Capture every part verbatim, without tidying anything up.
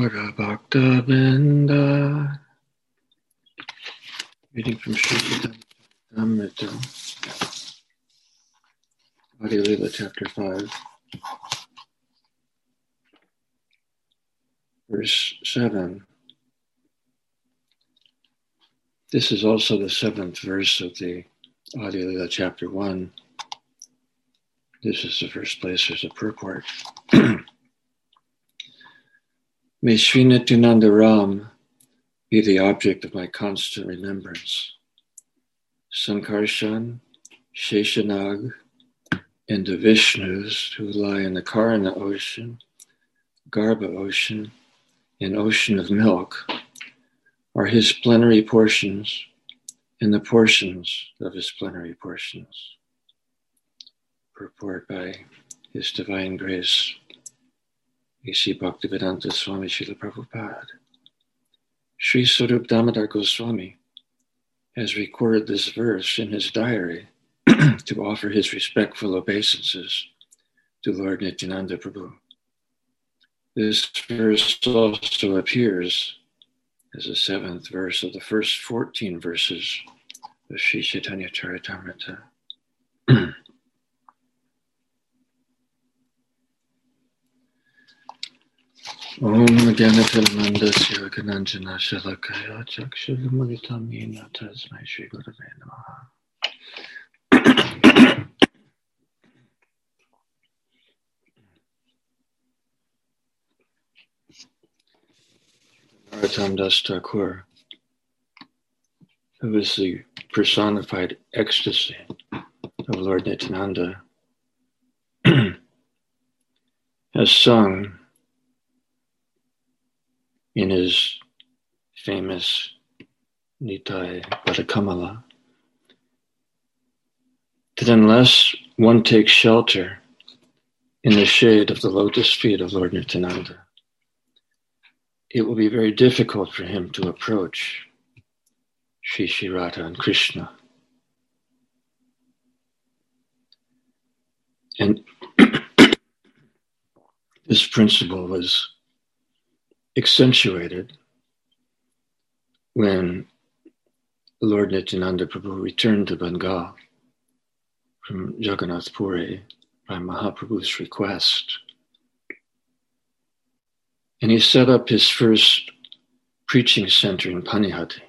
Gaura Bhakta Binda. Reading from Sri Chaitanya Adi Lila, chapter five, verse seven. This is also the seventh verse of the Adi Lila, chapter one. This is the first place there's a purport. May Sri Nityananda Ram be the object of my constant remembrance. Sankarshan, Sheshanag, and the Vishnus who lie in the Karana ocean, Garbha ocean, and ocean of milk are his plenary portions and the portions of his plenary portions. Purport by His Divine Grace, A C Bhaktivedanta Swami Srila Prabhupada. Sri Sarup Damodar Goswami has recorded this verse in his diary to offer his respectful obeisances to Lord Nityananda Prabhu. This verse also appears as the seventh verse of the first fourteen verses of Sri Chaitanya Charitamrita. Om Ganatilamandasya Gananjana Shalakaya Chakshulamulitamina Tasmai Shri Gurave Namaha. Narottam Das Thakur, who is the personified ecstasy of Lord Nityananda, has sung in his famous Nitai Padakamala that unless one takes shelter in the shade of the lotus feet of Lord Nityananda, it will be very difficult for him to approach Shri Shri Radha and Krishna. And this principle was accentuated when Lord Nityananda Prabhu returned to Bengal from Jagannath Puri by Mahaprabhu's request. And he set up his first preaching center in Panihati.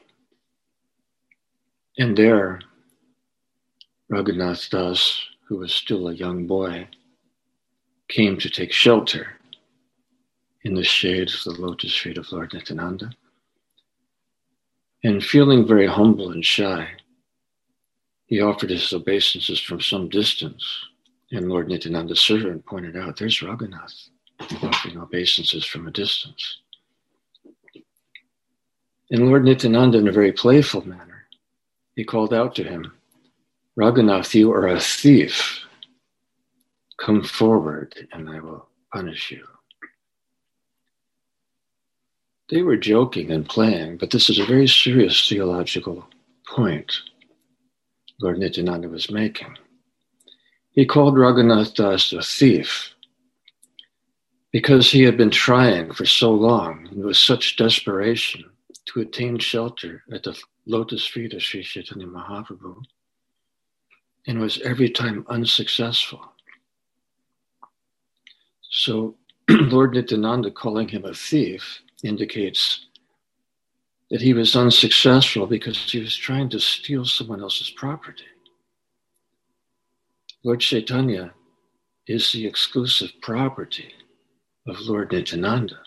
And there, Raghunath Das, who was still a young boy, came to take shelter in the shade of the lotus feet of Lord Nityananda. And feeling very humble and shy, he offered his obeisances from some distance. And Lord Nityananda's servant pointed out, there's Raghunath offering obeisances from a distance. And Lord Nityananda, in a very playful manner, he called out to him, Raghunath, you are a thief. Come forward and I will punish you. They were joking and playing, but this is a very serious theological point Lord Nityananda was making. He called Raghunath Das a thief because he had been trying for so long and with such desperation to attain shelter at the lotus feet of Sri Chaitanya Mahaprabhu and was every time unsuccessful. So Lord Nityananda calling him a thief indicates that he was unsuccessful because he was trying to steal someone else's property. Lord Chaitanya is the exclusive property of Lord Nityananda.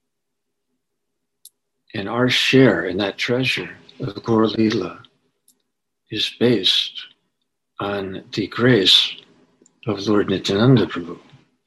And our share in that treasure of Gaur Lila is based on the grace of Lord Nityananda Prabhu.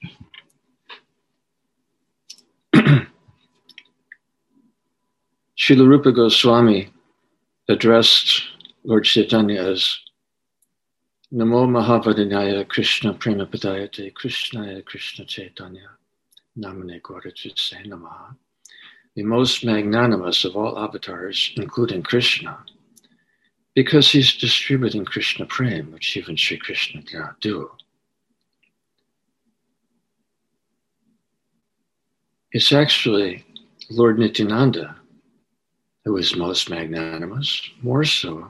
Srila Rupa Goswami addressed Lord Chaitanya as Namo Mahavadanyaya Krishna Prema Padayate Krishnaya Krishna Chaitanya Namane Gaurachitse Namaha, the most magnanimous of all avatars, including Krishna, because he's distributing Krishna Prem, which even Sri Krishna cannot do. It's actually Lord Nityananda, who is most magnanimous, more so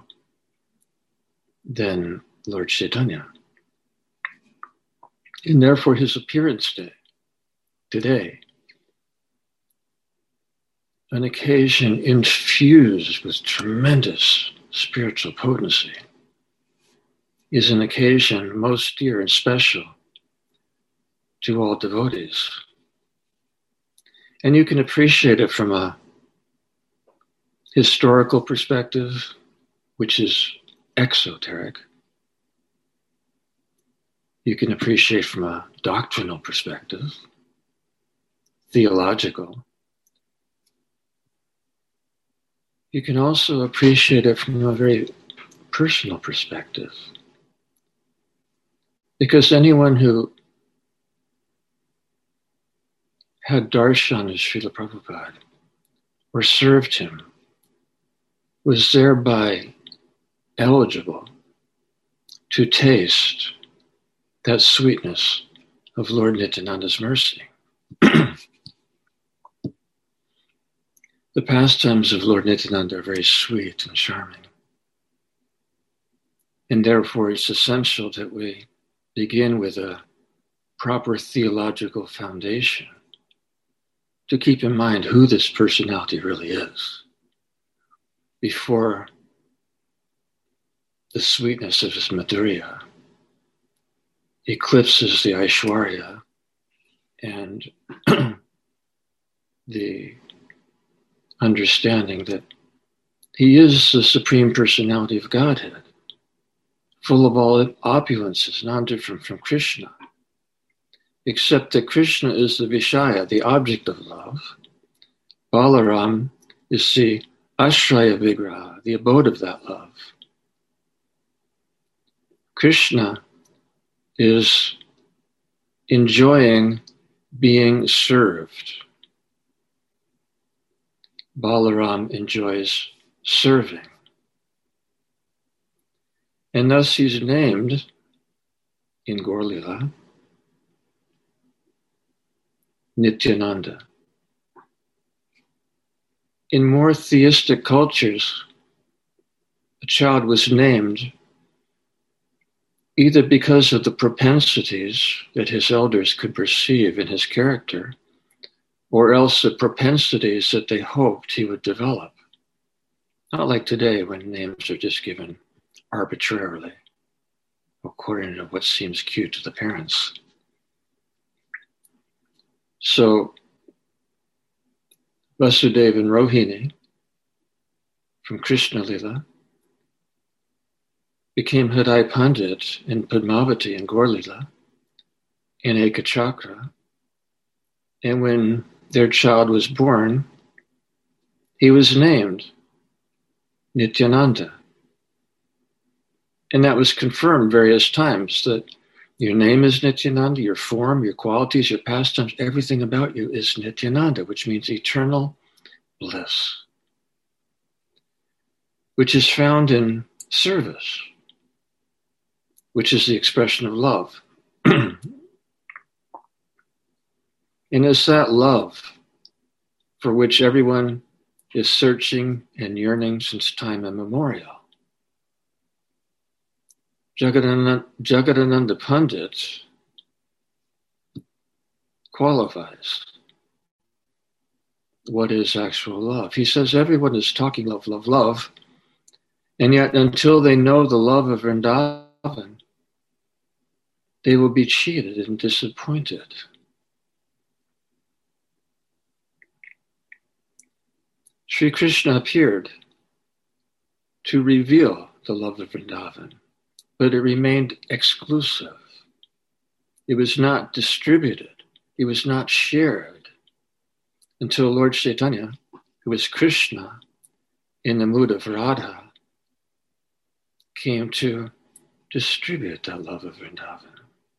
than Lord Chaitanya. And therefore his appearance day, today, an occasion infused with tremendous spiritual potency, is an occasion most dear and special to all devotees. And you can appreciate it from a historical perspective, which is exoteric. You can appreciate from a doctrinal perspective, theological. You can also appreciate it from a very personal perspective. Because anyone who had darshan as Srila Prabhupada or served him was thereby eligible to taste that sweetness of Lord Nityananda's mercy. The pastimes of Lord Nityananda are very sweet and charming. And therefore it's essential that we begin with a proper theological foundation to keep in mind who this personality really is before the sweetness of his Madhurya eclipses the Aishwarya and the understanding that he is the Supreme Personality of Godhead, full of all opulences, non-different from Krishna, except that Krishna is the Vishaya, the object of love. Balaram is the Ashraya Vigraha, the abode of that love. Krishna is enjoying being served. Balaram enjoys serving. And thus he's named in Gaur Lila Nityananda. In more theistic cultures, a child was named either because of the propensities that his elders could perceive in his character, or else the propensities that they hoped he would develop. Not like today when names are just given arbitrarily, according to what seems cute to the parents. So, Vasudeva and Rohini from Krishna Lila became Hridaya Pandit in Padmavati and Gaur Lila in Ekachakra. And when their child was born, he was named Nityananda. And that was confirmed various times, that your name is Nityananda, your form, your qualities, your pastimes, everything about you is Nityananda, which means eternal bliss, which is found in service, which is the expression of love. And it's that love for which everyone is searching and yearning since time immemorial. Jagadananda, Jagadananda Pandit qualifies what is actual love. He says everyone is talking love, love, love, and yet until they know the love of Vrindavan, they will be cheated and disappointed. Sri Krishna appeared to reveal the love of Vrindavan, but it remained exclusive. It was not distributed. It was not shared until Lord Chaitanya, who was Krishna in the mood of Radha, came to distribute that love of Vrindavan.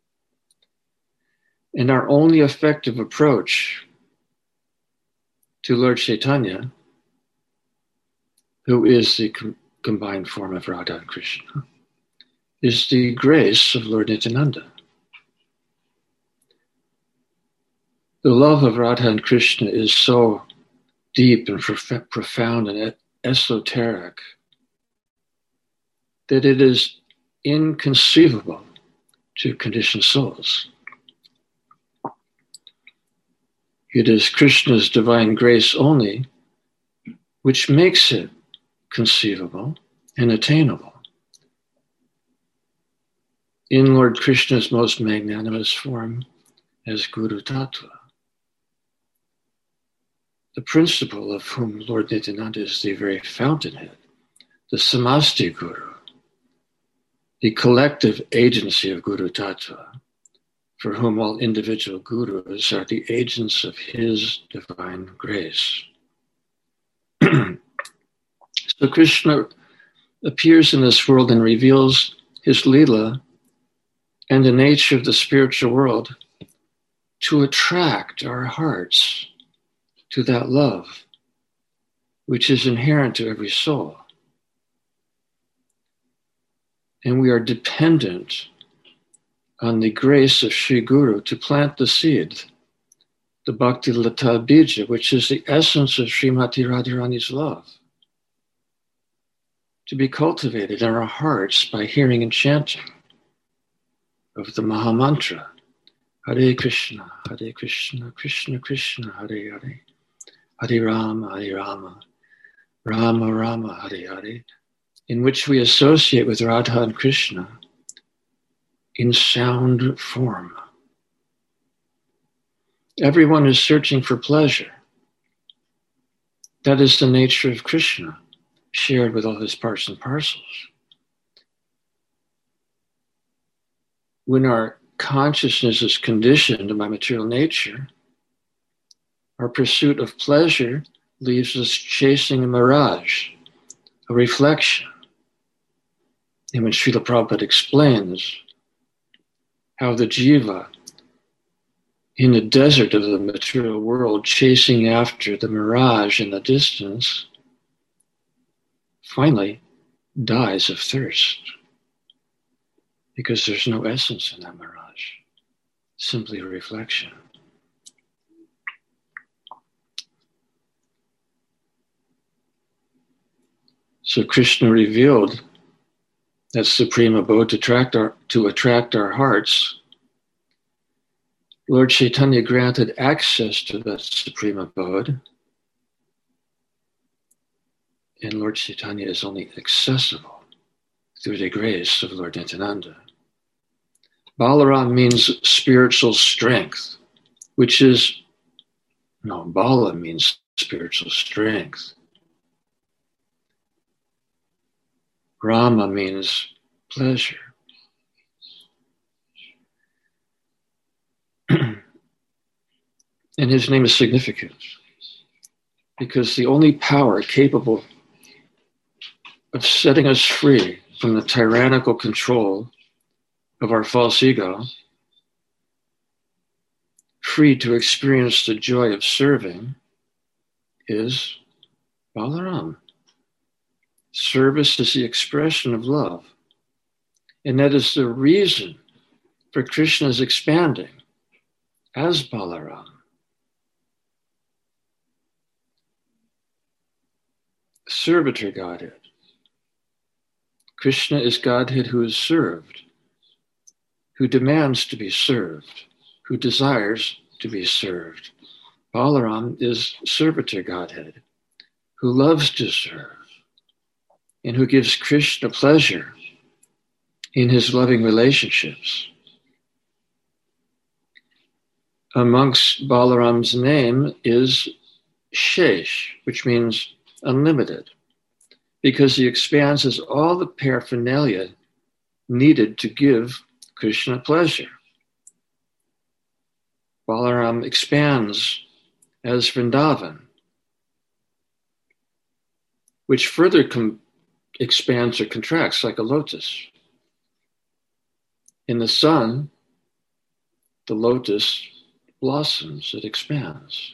And our only effective approach to Lord Chaitanya, who is the com- combined form of Radha and Krishna, is the grace of Lord Nityananda. The love of Radha and Krishna is so deep and prof- profound and esoteric that it is inconceivable to conditioned souls. It is Krishna's divine grace only which makes it conceivable and attainable. In Lord Krishna's most magnanimous form as Guru Tattva, the principle of whom Lord Nityananda is the very fountainhead, the Samasti Guru, the collective agency of Guru Tattva, for whom all individual gurus are the agents of his divine grace. So Krishna appears in this world and reveals his Leela and the nature of the spiritual world to attract our hearts to that love which is inherent to every soul. And we are dependent on the grace of Sri Guru to plant the seed, the Bhakti Lata Bija, which is the essence of Srimati Radharani's love, to be cultivated in our hearts by hearing and chanting of the Maha Mantra, Hare Krishna, Hare Krishna, Krishna Krishna, Hare Hare, Hare Rama, Hare Rama, Rama Rama, Hare Hare, in which we associate with Radha and Krishna in sound form. Everyone is searching for pleasure. That is the nature of Krishna, shared with all his parts and parcels. When our consciousness is conditioned by material nature, our pursuit of pleasure leaves us chasing a mirage, a reflection. And when Srila Prabhupada explains how the jiva, in the desert of the material world, chasing after the mirage in the distance, finally dies of thirst, because there's no essence in that mirage, simply a reflection. So Krishna revealed that supreme abode to attract our, to attract our hearts. Lord Chaitanya granted access to that supreme abode, and Lord Chaitanya is only accessible through the grace of Lord Nityananda. Balaram means spiritual strength, which is, no, Bala means spiritual strength. Rama means pleasure. And his name is significant because the only power capable of setting us free from the tyrannical control of our false ego, free to experience the joy of serving, is Balaram. Service is the expression of love. And that is the reason for Krishna's expanding as Balaram. Servitor Godhead. Krishna is Godhead who is served, who demands to be served, who desires to be served. Balaram is Servitor Godhead, who loves to serve, and who gives Krishna pleasure in his loving relationships. Amongst Balaram's name is Shesh, which means unlimited, because he expands all the paraphernalia needed to give Krishna pleasure. Balaram expands as Vrindavan, which further com- expands or contracts like a lotus. In the sun, the lotus blossoms, it expands.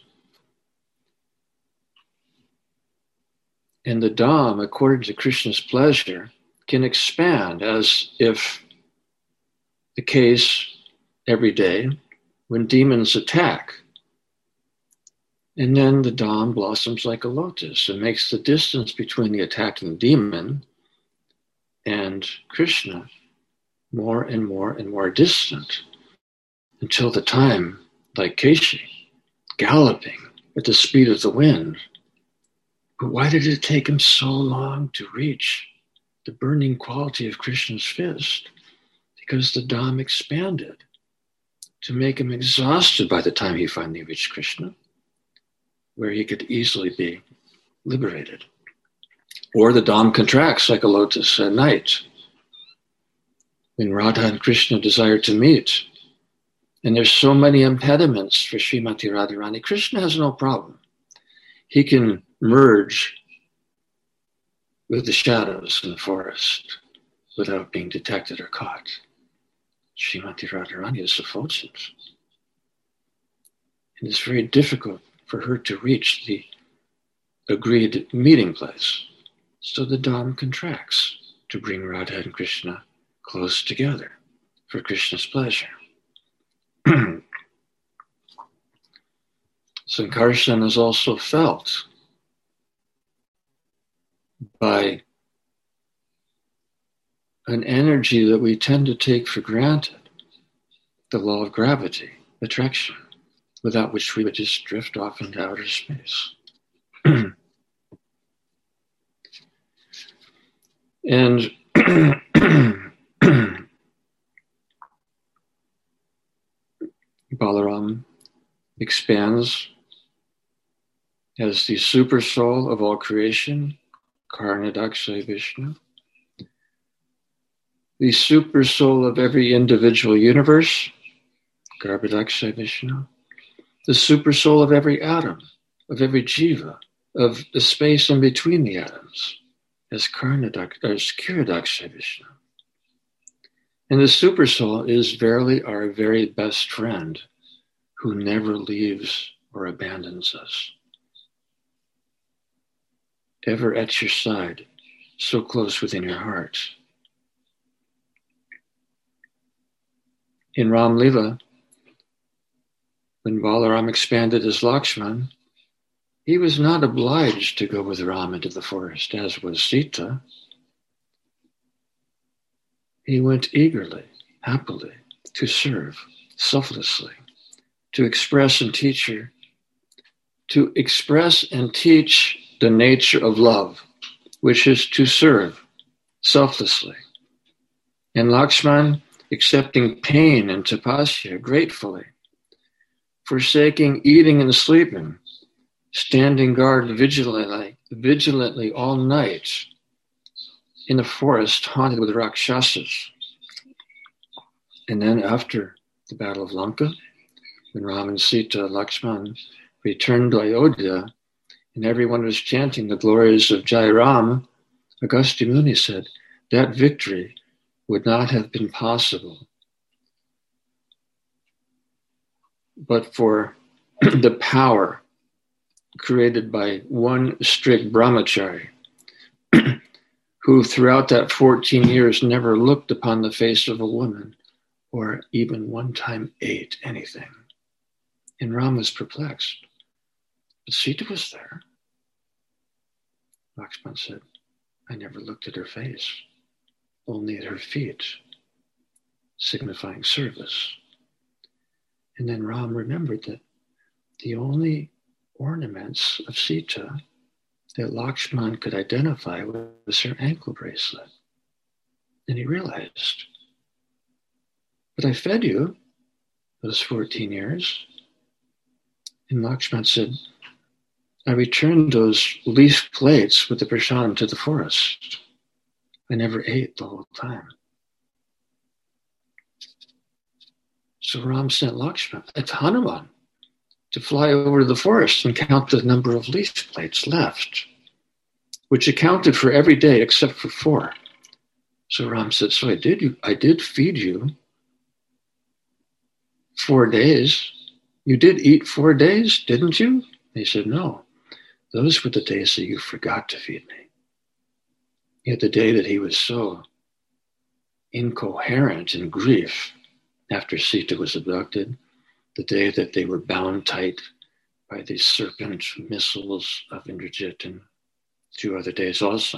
And the Dham, according to Krishna's pleasure, can expand as if the case every day when demons attack And then the Dham blossoms like a lotus and makes the distance between the attacking demon and Krishna more and more and more distant until the time, like Keshi, galloping at the speed of the wind. But why did it take him so long to reach the burning quality of Krishna's fist? Because the Dham expanded to make him exhausted by the time he finally reached Krishna, where he could easily be liberated. Or the Dham contracts like a lotus at night when Radha and Krishna desire to meet. And there's so many impediments for Srimati Radharani. Krishna has no problem. He can merge with the shadows in the forest without being detected or caught. Srimati Radharani is effulgent. And it's very difficult for her to reach the agreed meeting place. So the Dham contracts to bring Radha and Krishna close together for Krishna's pleasure. Sankarsana is also felt by an energy that we tend to take for granted, the law of gravity, attraction, without which we would just drift off into outer space. And Balaram expands as the super soul of all creation, Karnadaksha Vishnu, the super soul of every individual universe, Garbhadaksha Vishnu, the super soul of every atom, of every jiva, of the space in between the atoms, as Karnadaksha, as Kiradaksha Vishnu. And the super soul is verily our very best friend who never leaves or abandons us. Ever at your side, so close within your heart. In Ram Lila, when Balaram expanded as Lakshman, he was not obliged to go with Ram into the forest, as was Sita. He went eagerly, happily, to serve, selflessly, to express and teach her, to express and teach the nature of love, which is to serve selflessly. And Lakshman accepting pain and tapasya gratefully, forsaking eating and sleeping, standing guard vigilantly, vigilantly all night in the forest haunted with Rakshasas. And then after the Battle of Lanka, when Ram and Sita, Lakshman, returned to Ayodhya, and everyone was chanting the glories of Jai Ram, Agastya Muni said, that victory would not have been possible but for the power created by one strict brahmachari who throughout that fourteen years never looked upon the face of a woman or even one time ate anything. And Ram was perplexed. But Sita was there. Lakshman said, I never looked at her face, only at her feet, signifying service. And then Ram remembered that the only ornaments of Sita that Lakshman could identify was her ankle bracelet. And he realized, but I fed you those fourteen years. And Lakshman said, I returned those leaf plates with the prasadam to the forest. I never ate the whole time. So Ram sent Lakshman, it's Hanuman, to fly over to the forest and count the number of leaf plates left, which accounted for every day except for four. So Ram said, so I did you, I did feed you four days. You did eat four days, didn't you? And he said, no, those were the days that you forgot to feed me. Yet the day that he was so incoherent in grief after Sita was abducted, the day that they were bound tight by the serpent missiles of Indrajit and two other days also.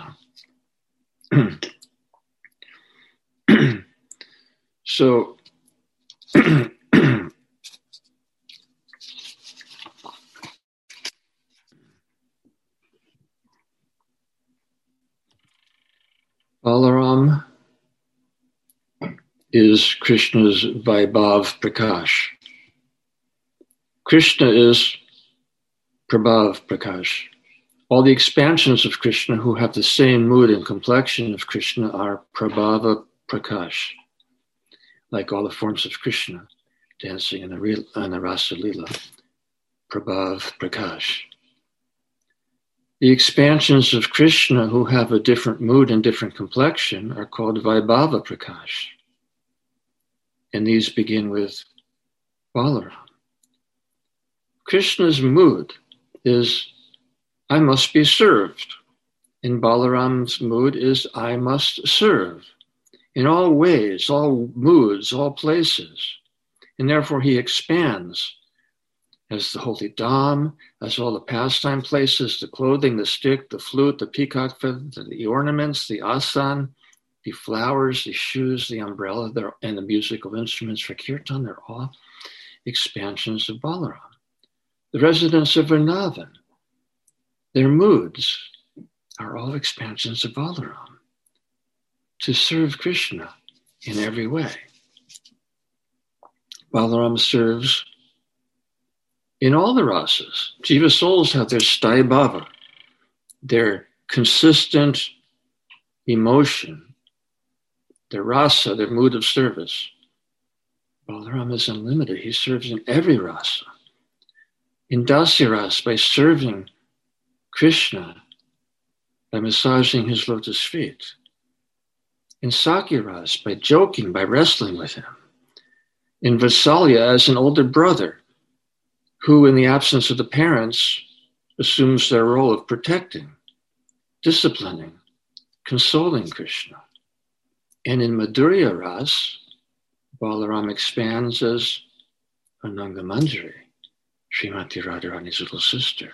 So, Balaram is Krishna's Vaibhav Prakash. Krishna is Prabhav Prakash. All the expansions of Krishna who have the same mood and complexion of Krishna are Prabhava Prakash, like all the forms of Krishna dancing in the, real, in the Rasa Lila. Prabhav Prakash. The expansions of Krishna who have a different mood and different complexion are called Vaibhava Prakash. And these begin with Balaram. Krishna's mood is, I must be served. And Balaram's mood is, I must serve. In all ways, all moods, all places. And therefore he expands as the holy dham, as all the pastime places, the clothing, the stick, the flute, the peacock feather, the ornaments, the asan, the flowers, the shoes, the umbrella, and the musical instruments for kirtan, they're all expansions of Balaram. The residents of Vrindavan, their moods are all expansions of Balaram to serve Krishna in every way. Balaram serves in all the rasas. Jiva souls have their sthaya bhava, their consistent emotion, their rasa, their mood of service. Balaram is unlimited. He serves in every rasa. In dasya rasa, by serving Krishna, by massaging his lotus feet. In sakya rasa, by joking, by wrestling with him. In Vatsalya, as an older brother, who in the absence of the parents assumes their role of protecting, disciplining, consoling Krishna. And in Madhurya Ras, Balaram expands as Ananga Manjari, Srimati Radharani's little sister.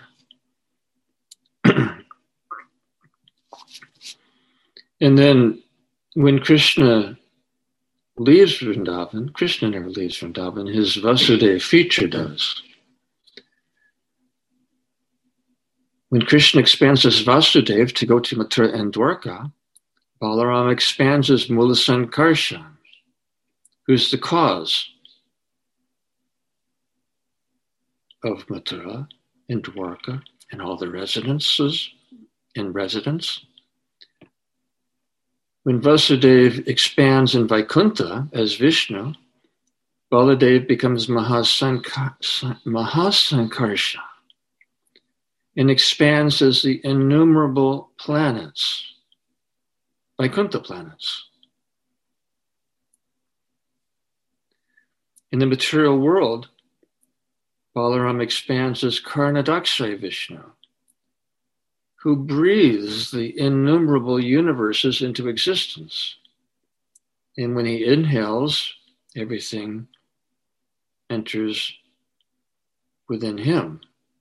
And then when Krishna leaves Vrindavan, Krishna never leaves Vrindavan, his Vasudeva feature does. When Krishna expands as Vasudeva to go to Mathura and Dwarka, Balaram expands as Mula Sankarshan, who's the cause of Mathura and Dwarka and all the residences and residents. When Vasudeva expands in Vaikuntha as Vishnu, Baladev becomes Mahasankar- Mahasankarsha and expands as the innumerable planets, Vaikuntha planets. In the material world, Balaram expands as Karnadakshay Vishnu, who breathes the innumerable universes into existence. And when he inhales, everything enters within him.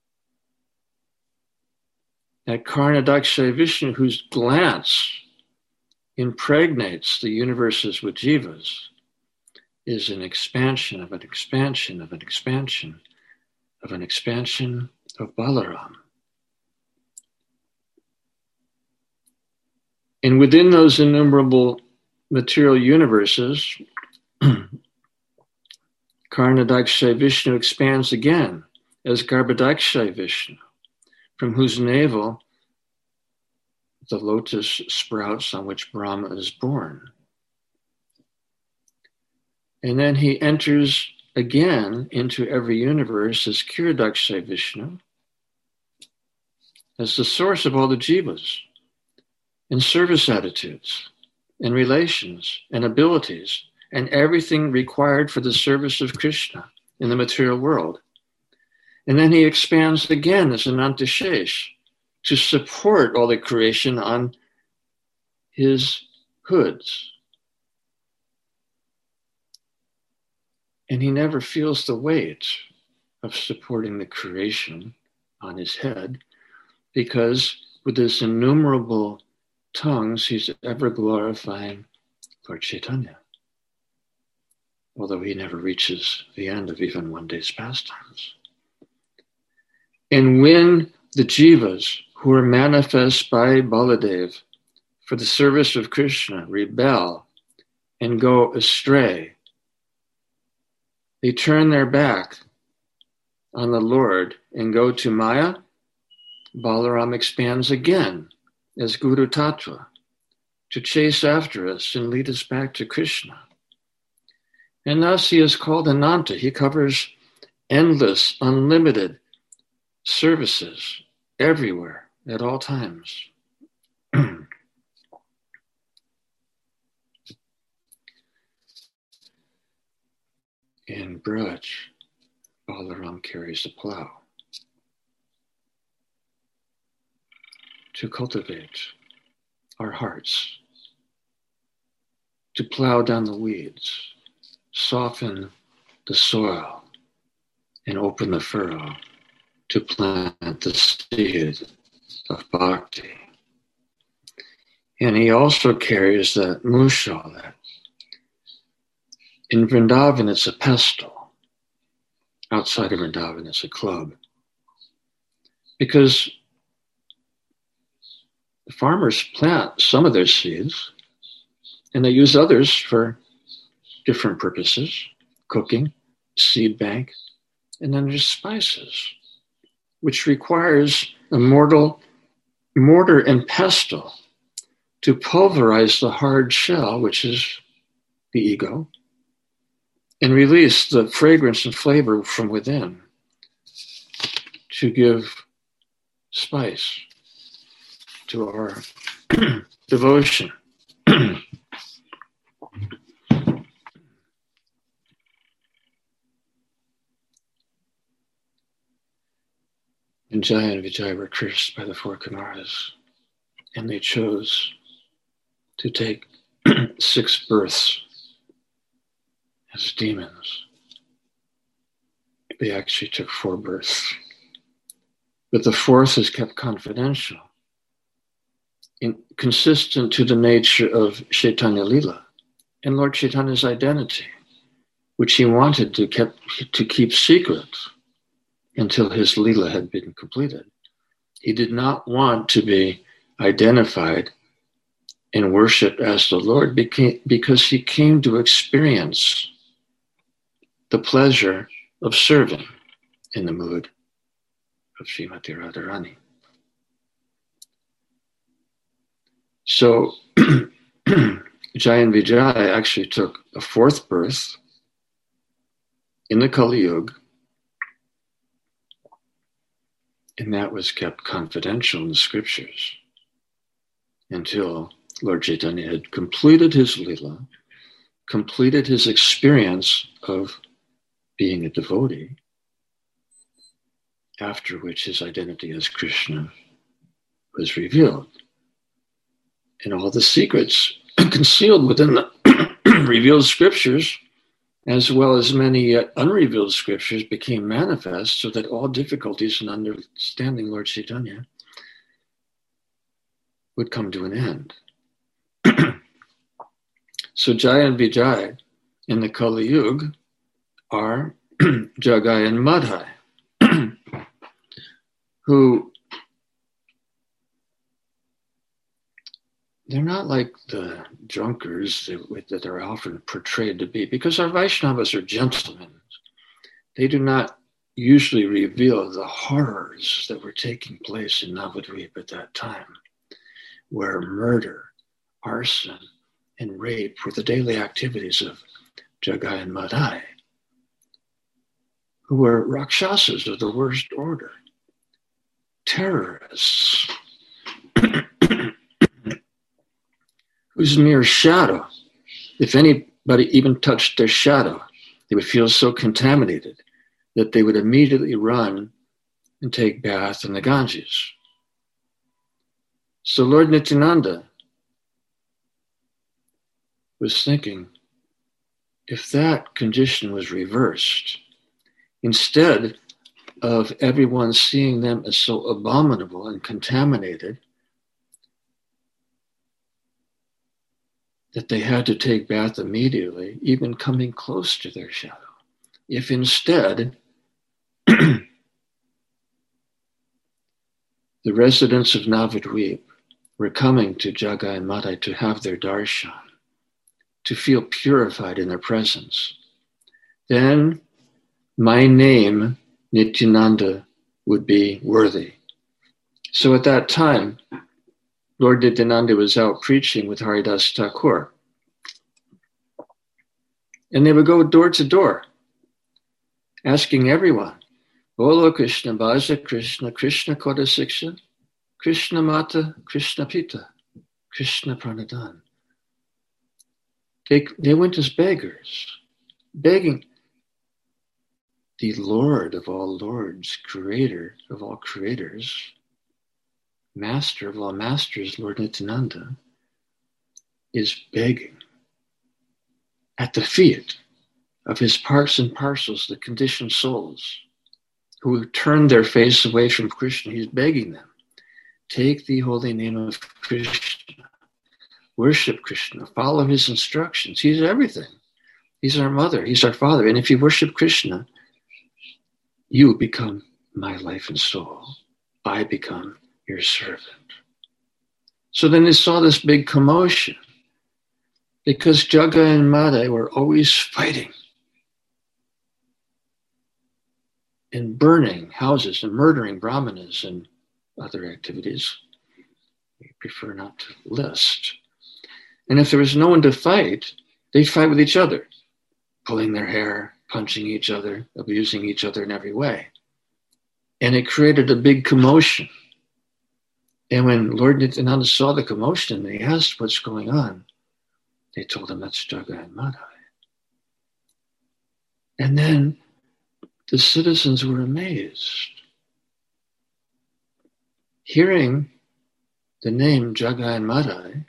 That Karnadakshay Vishnu, whose glance impregnates the universes with jivas, is an expansion of an expansion of an expansion of an expansion of Balaram. And within those innumerable material universes, Karnadakshay Vishnu expands again as Garbhadakshay Vishnu, from whose navel the lotus sprouts on which Brahma is born. And then he enters again into every universe as Kiradakshay Vishnu, as the source of all the jivas, and service attitudes, and relations, and abilities, and everything required for the service of Krishna in the material world. And then he expands again as Anantashesh to support all the creation on his hoods. And he never feels the weight of supporting the creation on his head, because with his innumerable tongues, he's ever glorifying Lord Chaitanya, although he never reaches the end of even one day's pastimes. And when the jivas who are manifest by Baladev for the service of Krishna rebel and go astray, they turn their back on the Lord and go to Maya, Balaram expands again as Guru Tattva to chase after us and lead us back to Krishna. And thus he is called Ananta. He covers endless, unlimited services everywhere at all times. In Braj, Balaram carries a plow to cultivate our hearts, to plow down the weeds, soften the soil, and open the furrow to plant the seed of bhakti. And he also carries that mushal, that in Vrindavan it's a pestle. Outside of Vrindavan it's a club. Because the farmers plant some of their seeds and they use others for different purposes, cooking, seed bank, and then there's spices, which requires a mortal, mortar and pestle to pulverize the hard shell, which is the ego, and release the fragrance and flavor from within to give spice to our devotion. And Jaya and Vijaya were cursed by the four Kumaras, and they chose to take six births as demons. They actually took four births, but the fourth is kept confidential, in, consistent to the nature of Chaitanya Lila and Lord Chaitanya's identity, which he wanted to, kept, to keep secret until his Lila had been completed. He did not want to be identified and worshipped as the Lord because he came to experience the pleasure of serving in the mood of Srimati Radharani. So Jaya and Vijaya actually took a fourth birth in the Kali Yuga, and that was kept confidential in the scriptures until Lord Chaitanya had completed his Lila, completed his experience of being a devotee, after which his identity as Krishna was revealed. And all the secrets concealed within the revealed scriptures, as well as many yet unrevealed scriptures, became manifest, so that all difficulties in understanding Lord Chaitanya would come to an end. So Jaya and Vijaya in the Kali Yuga are Jagai and Madhai, who they're not like the drunkards that, that are often portrayed to be, because our Vaishnavas are gentlemen. They do not usually reveal the horrors that were taking place in Navadvip at that time, where murder, arson, and rape were the daily activities of Jagai and Madhai, who were Rakshasas of the worst order, terrorists, whose mere shadow, if anybody even touched their shadow, they would feel so contaminated that they would immediately run and take bath in the Ganges. So Lord Nityananda was thinking, if that condition was reversed, instead of everyone seeing them as so abominable and contaminated that they had to take bath immediately, even coming close to their shadow. If instead, the residents of Navadvip were coming to Jagai and Madai to have their darshan, to feel purified in their presence, then my name, Nityananda, would be worthy. So at that time, Lord Nityananda was out preaching with Haridas Thakur. And they would go door to door, asking everyone, Bolo Krishna, Bhaja Krishna, Krishna Koda Siksha, Krishna Mata, Krishna Pita, Krishna Pranadan. They, they went as beggars, begging the Lord of all lords, creator of all creators, master of all masters, Lord Nityananda, is begging at the feet of his parts and parcels, the conditioned souls who turned their face away from Krishna. He's begging them, take the holy name of Krishna, worship Krishna, follow his instructions. He's everything. He's our mother, he's our father. And if you worship Krishna, you become my life and soul. I become your servant. So then they saw this big commotion because Jagai and Madai were always fighting and burning houses and murdering brahmanas and other activities we prefer not to list. And if there was no one to fight, they'd fight with each other, pulling their hair, punching each other, abusing each other in every way. And it created a big commotion. And when Lord Nityananda saw the commotion and he asked what's going on, they told him that's Jagai and Madai. And then the citizens were amazed. Hearing the name Jagai and Madai,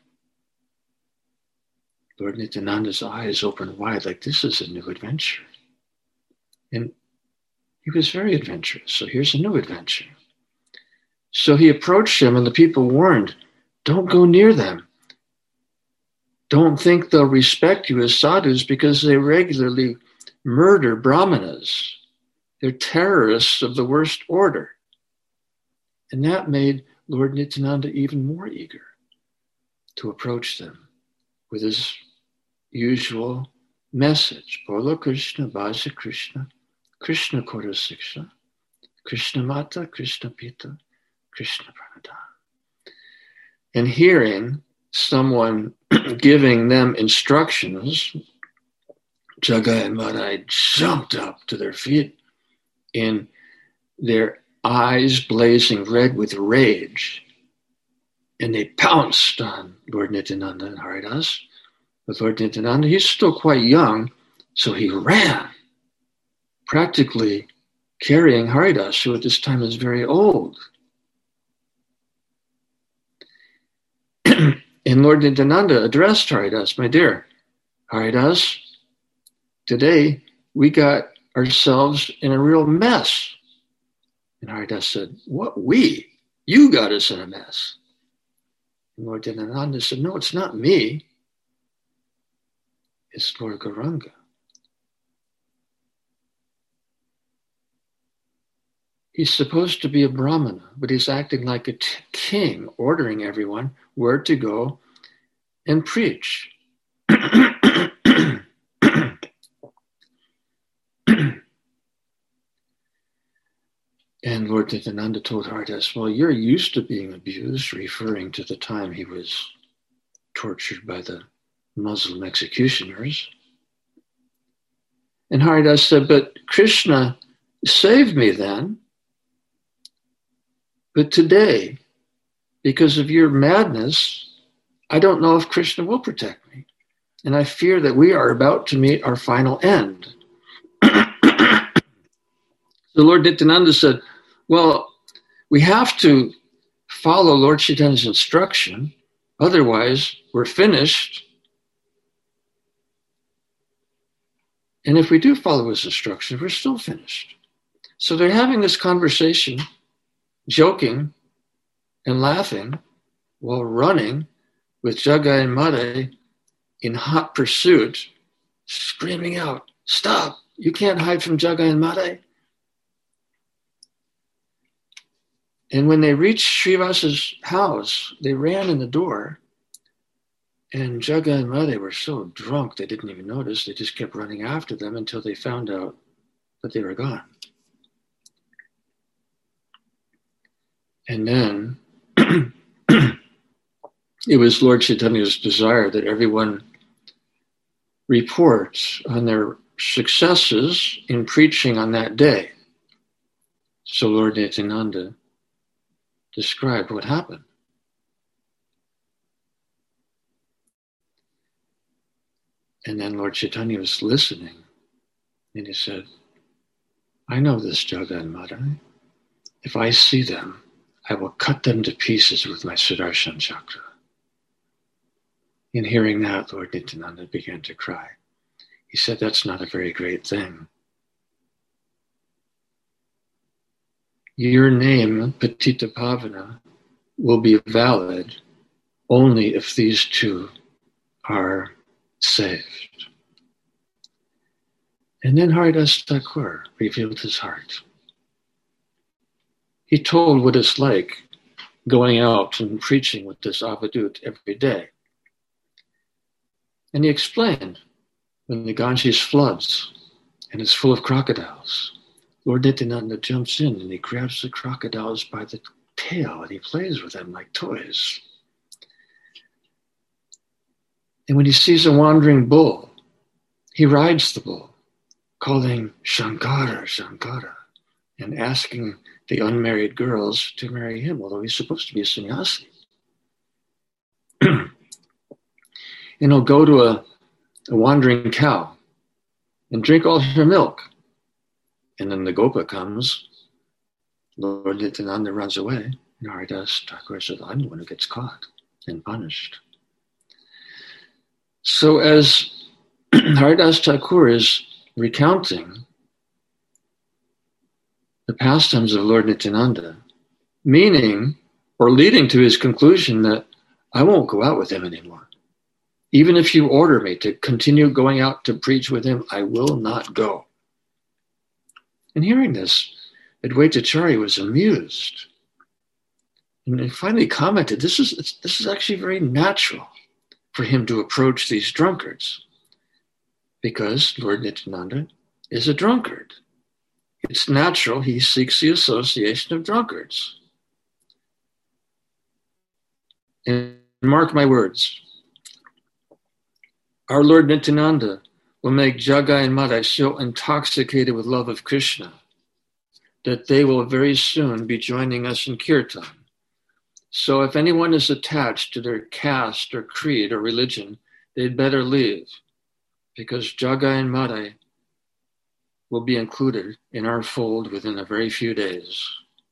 Lord Nityananda's eyes opened wide, like this is a new adventure. And he was very adventurous, so here's a new adventure. So he approached him and the people warned, don't go near them. Don't think they'll respect you as sadhus because they regularly murder brahmanas. They're terrorists of the worst order. And that made Lord Nityananda even more eager to approach them with his usual message. Bolo Krishna, Bhaja Krishna, Krishna Koda Siksha, Krishna Mata, Krishna Pita, Krishna Pranadan. And hearing someone giving them instructions, Jagai and Madai jumped up to their feet in their eyes blazing red with rage. And they pounced on Lord Nityananda and Haridas. But Lord Nityananda, he's still quite young, so he ran, practically carrying Haridas, who at this time is very old. And Lord Nityananda addressed Haridas, my dear Haridas, today we got ourselves in a real mess. And Haridas said, what we? You got us in a mess. And Lord Nityananda said, no, it's not me. It's Lord Gauranga. He's supposed to be a brahmana, but he's acting like a t- king, ordering everyone where to go and preach. And Lord Nityananda told Haridas, well, you're used to being abused, referring to the time he was tortured by the Muslim executioners. And Haridas said, but Krishna saved me then. But today, because of your madness, I don't know if Krishna will protect me. And I fear that we are about to meet our final end. The Lord Nityananda said, well, we have to follow Lord Chaitanya's instruction. Otherwise, we're finished. And if we do follow his instruction, we're still finished. So they're having this conversation, joking and laughing while running with Jagai and Madai in hot pursuit, screaming out, "Stop! You can't hide from Jagai and Madai." And when they reached Srivasa's house, they ran in the door, and Jagai and Madai were so drunk they didn't even notice. They just kept running after them until they found out that they were gone. And then it was Lord Chaitanya's desire that everyone report on their successes in preaching on that day. So Lord Nityananda described what happened. And then Lord Chaitanya was listening, and he said, "I know this Jagai and Madai. If I see them, I will cut them to pieces with my Sudarshan Chakra." In hearing that, Lord Nityananda began to cry. He said, "That's not a very great thing. Your name, Patita Pavana, will be valid only if these two are saved." And then Haridas Thakur revealed his heart. He told what it's like going out and preaching with this Avadut every day. And he explained, when the Ganges floods and is full of crocodiles, Lord Nityananda jumps in and he grabs the crocodiles by the tail and he plays with them like toys. And when he sees a wandering bull, he rides the bull, calling Shankara, Shankara, and asking the unmarried girls to marry him, although he's supposed to be a sannyasi. And he'll go to a, a wandering cow and drink all her milk. And then the Gopa comes, Lord Nityananda runs away, and Haridas Thakur says, "I'm the one who gets caught and punished." So as Haridas Thakur is recounting the pastimes of Lord Nityananda, meaning or leading to his conclusion that I won't go out with him anymore. Even if you order me to continue going out to preach with him, I will not go. And hearing this, Advaitacharya was amused. And he finally commented, this is, this is actually very natural for him to approach these drunkards, because Lord Nityananda is a drunkard. It's natural he seeks the association of drunkards. And mark my words, our Lord Nityananda will make Jagai and Madai so intoxicated with love of Krishna that they will very soon be joining us in kirtan. So if anyone is attached to their caste or creed or religion, they'd better leave, because Jagai and Madai will be included in our fold within a very few days.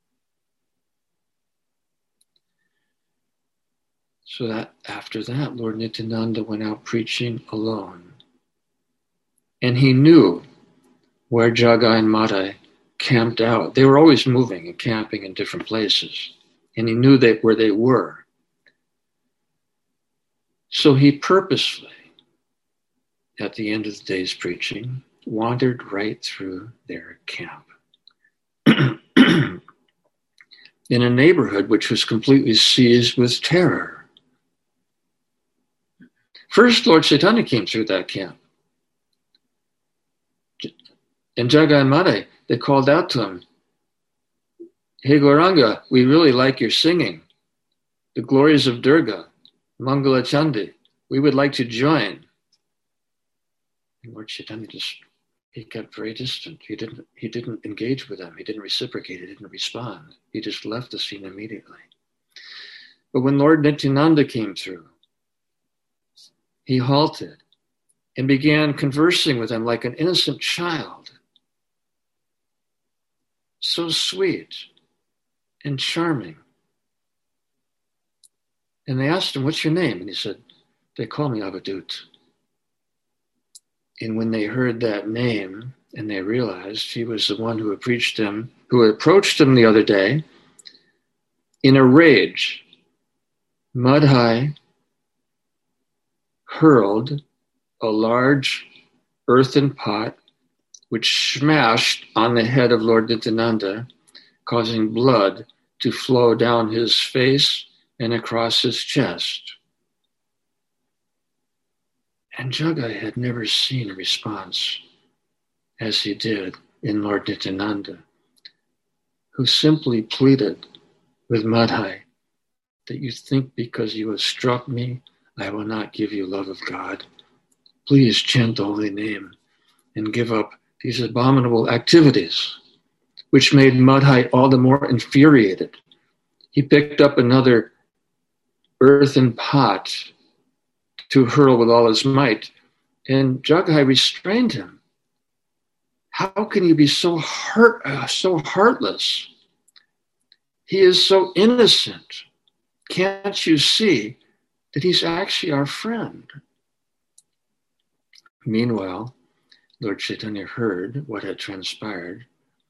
So that after that, Lord Nityananda went out preaching alone. And he knew where Jagai and Madai camped out. They were always moving and camping in different places. And he knew that where they were. So he purposely, at the end of the day's preaching, wandered right through their camp. In a neighborhood which was completely seized with terror. First, Lord Chaitanya came through that camp. And Jagai and Madai, they called out to him, "Hey Gauranga, we really like your singing. The glories of Durga, Mangala Chandi. We would like to join." And Lord Chaitanya just, he kept very distant. He didn't, he didn't engage with them. He didn't reciprocate. He didn't respond. He just left the scene immediately. But when Lord Nityananda came through, he halted and began conversing with them like an innocent child. So sweet and charming. And they asked him, "What's your name?" And he said, "They call me Avadut." And when they heard that name, And they realized he was the one who had preached them, who had approached them the other day in a rage. Madhai hurled a large earthen pot which smashed on the head of Lord Nityananda, causing blood to flow down his face and across his chest. And Jagai had never seen a response as he did in Lord Nityananda, who simply pleaded with Madhai that you think because you have struck me, I will not give you love of God. Please chant the holy name and give up these abominable activities, which made Madhai all the more infuriated. He picked up another earthen pot to hurl with all his might, and Jagai restrained him. How can you be so heart, uh, so heartless? He is so innocent. Can't you see that he's actually our friend? Meanwhile, Lord Chaitanya heard what had transpired,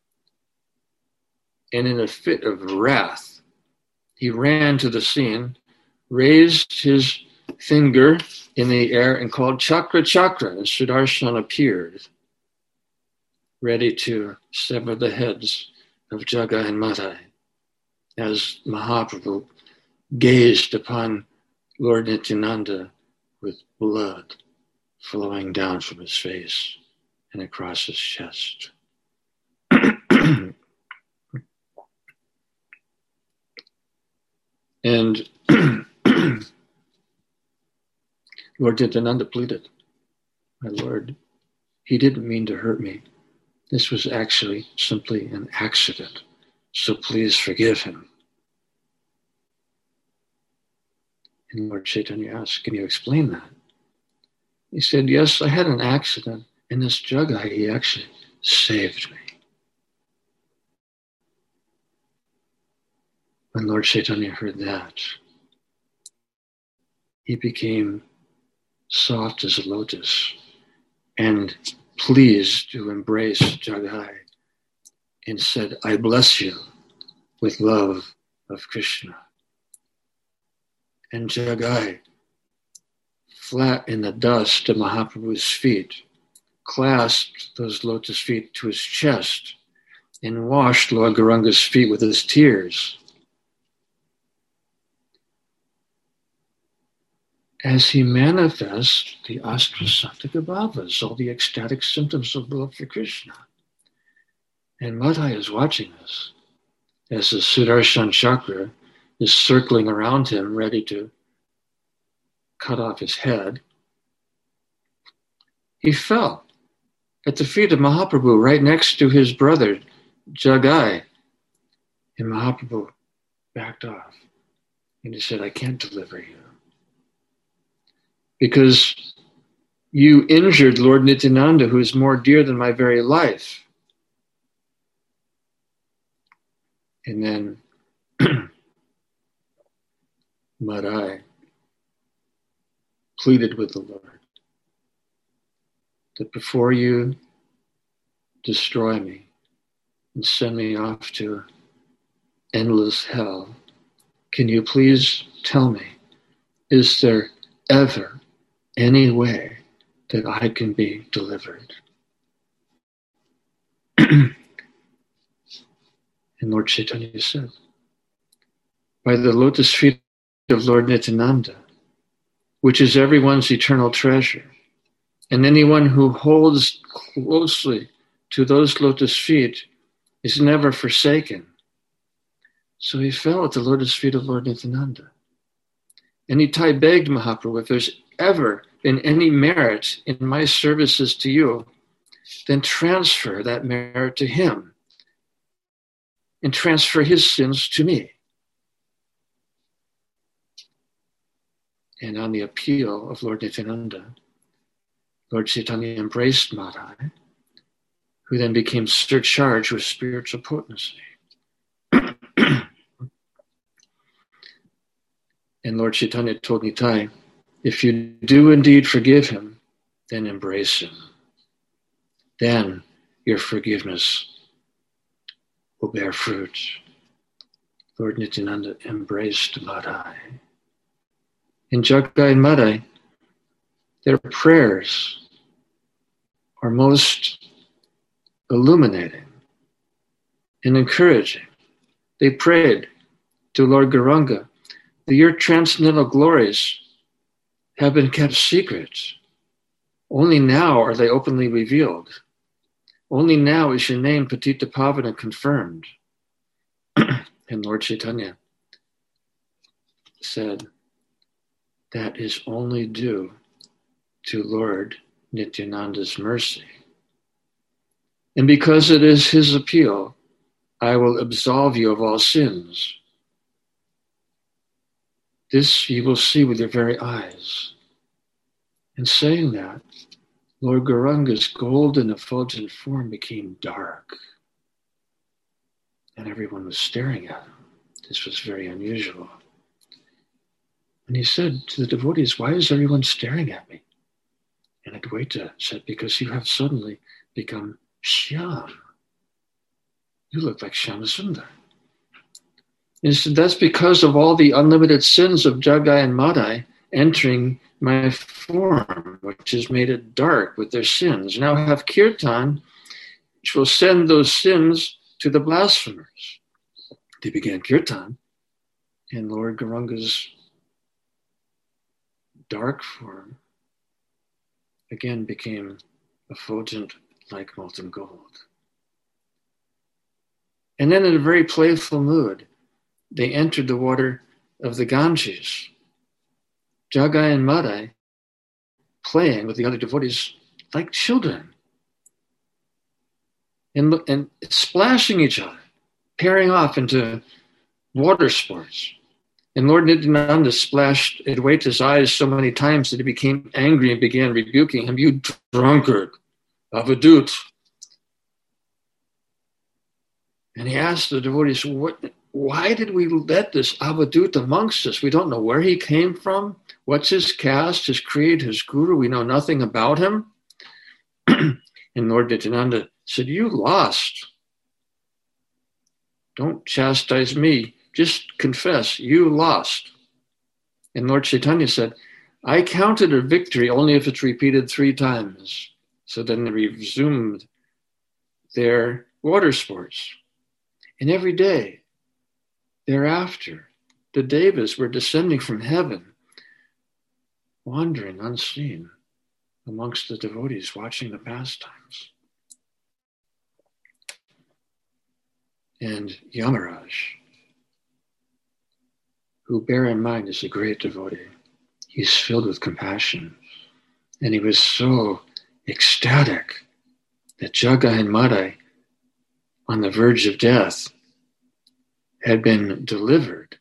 and in a fit of wrath, he ran to the scene, raised his finger in the air and called Chakra Chakra, and Sudarshan appeared, ready to sever the heads of Jagai and Madhai, as Mahaprabhu gazed upon Lord Nityananda with blood flowing down from his face and across his chest. And Lord Nityananda pleaded, my Lord, he didn't mean to hurt me. This was actually simply an accident, so please forgive him. And Lord Chaitanya asked, can you explain that? He said, yes, I had an accident, and this Jagai, he actually saved me. When Lord Chaitanya heard that, he became soft as a lotus and pleased to embrace Jagai and said, I bless you with love of Krishna. And Jagai, flat in the dust at Mahaprabhu's feet, clasped those lotus feet to his chest and washed Lord Gauranga's feet with his tears. As he manifests the Astrasattaka Bhavas, all the ecstatic symptoms of love for Krishna. And Madhai is watching this as the Sudarshan Chakra is circling around him, ready to cut off his head. He fell at the feet of Mahaprabhu, right next to his brother, Jagai. And Mahaprabhu backed off. And he said, I can't deliver you, because you injured Lord Nityananda, who is more dear than my very life. And then Madhai pleaded with the Lord that before you destroy me and send me off to endless hell, can you please tell me, is there ever any way that I can be delivered? And Lord Chaitanya said, by the lotus feet of Lord Nityananda, which is everyone's eternal treasure, and anyone who holds closely to those lotus feet is never forsaken. So he fell at the lotus feet of Lord Nityananda. And Nitai begged Mahaprabhu, if there's ever been any merit in my services to you, then transfer that merit to him and transfer his sins to me. And on the appeal of Lord Nityananda, Lord Chaitanya embraced Madhai, who then became surcharged with spiritual potency. And Lord Chaitanya told Nitai, if you do indeed forgive him, then embrace him. Then your forgiveness will bear fruit. Lord Nityananda embraced Madai. In Jagai and Madai, their prayers are most illuminating and encouraging. They prayed to Lord Gauranga that your transcendental glories have been kept secret. Only now are they openly revealed. Only now is your name Patitapavana confirmed. And Lord Chaitanya said, that is only due to Lord Nityananda's mercy. And because it is his appeal, I will absolve you of all sins. This you will see with your very eyes. In saying that, Lord Gauranga's golden effulgent form became dark. And everyone was staring at him. This was very unusual. And he said to the devotees, why is everyone staring at me? And Advaita said, because you have suddenly become Shyam. You look like Shyamasundar. And he said, that's because of all the unlimited sins of Jagai and Madai entering my form, which has made it dark with their sins. Now I have kirtan, which will send those sins to the blasphemers. They began kirtan, and Lord Gauranga's dark form again became effulgent like molten gold. And then in a very playful mood, they entered the water of the Ganges. Jagai and Madai playing with the other devotees like children and, and splashing each other, pairing off into water sports. And Lord Nityananda splashed Advaita's eyes so many times that he became angry and began rebuking him. You drunkard, avadut. And he asked the devotees, what, why did we let this avadut amongst us? We don't know where he came from. What's his caste, his creed, his guru? We know nothing about him. And Lord Nityananda said, you lost. Don't chastise me. Just confess, you lost. And Lord Chaitanya said, I counted a victory only if it's repeated three times. So then they resumed their water sports. And every day thereafter, the devas were descending from heaven, wandering unseen amongst the devotees, watching the pastimes. And Yamaraj, who bear in mind is a great devotee, he's filled with compassion. And he was so ecstatic that Jagai and Madai, on the verge of death, had been delivered.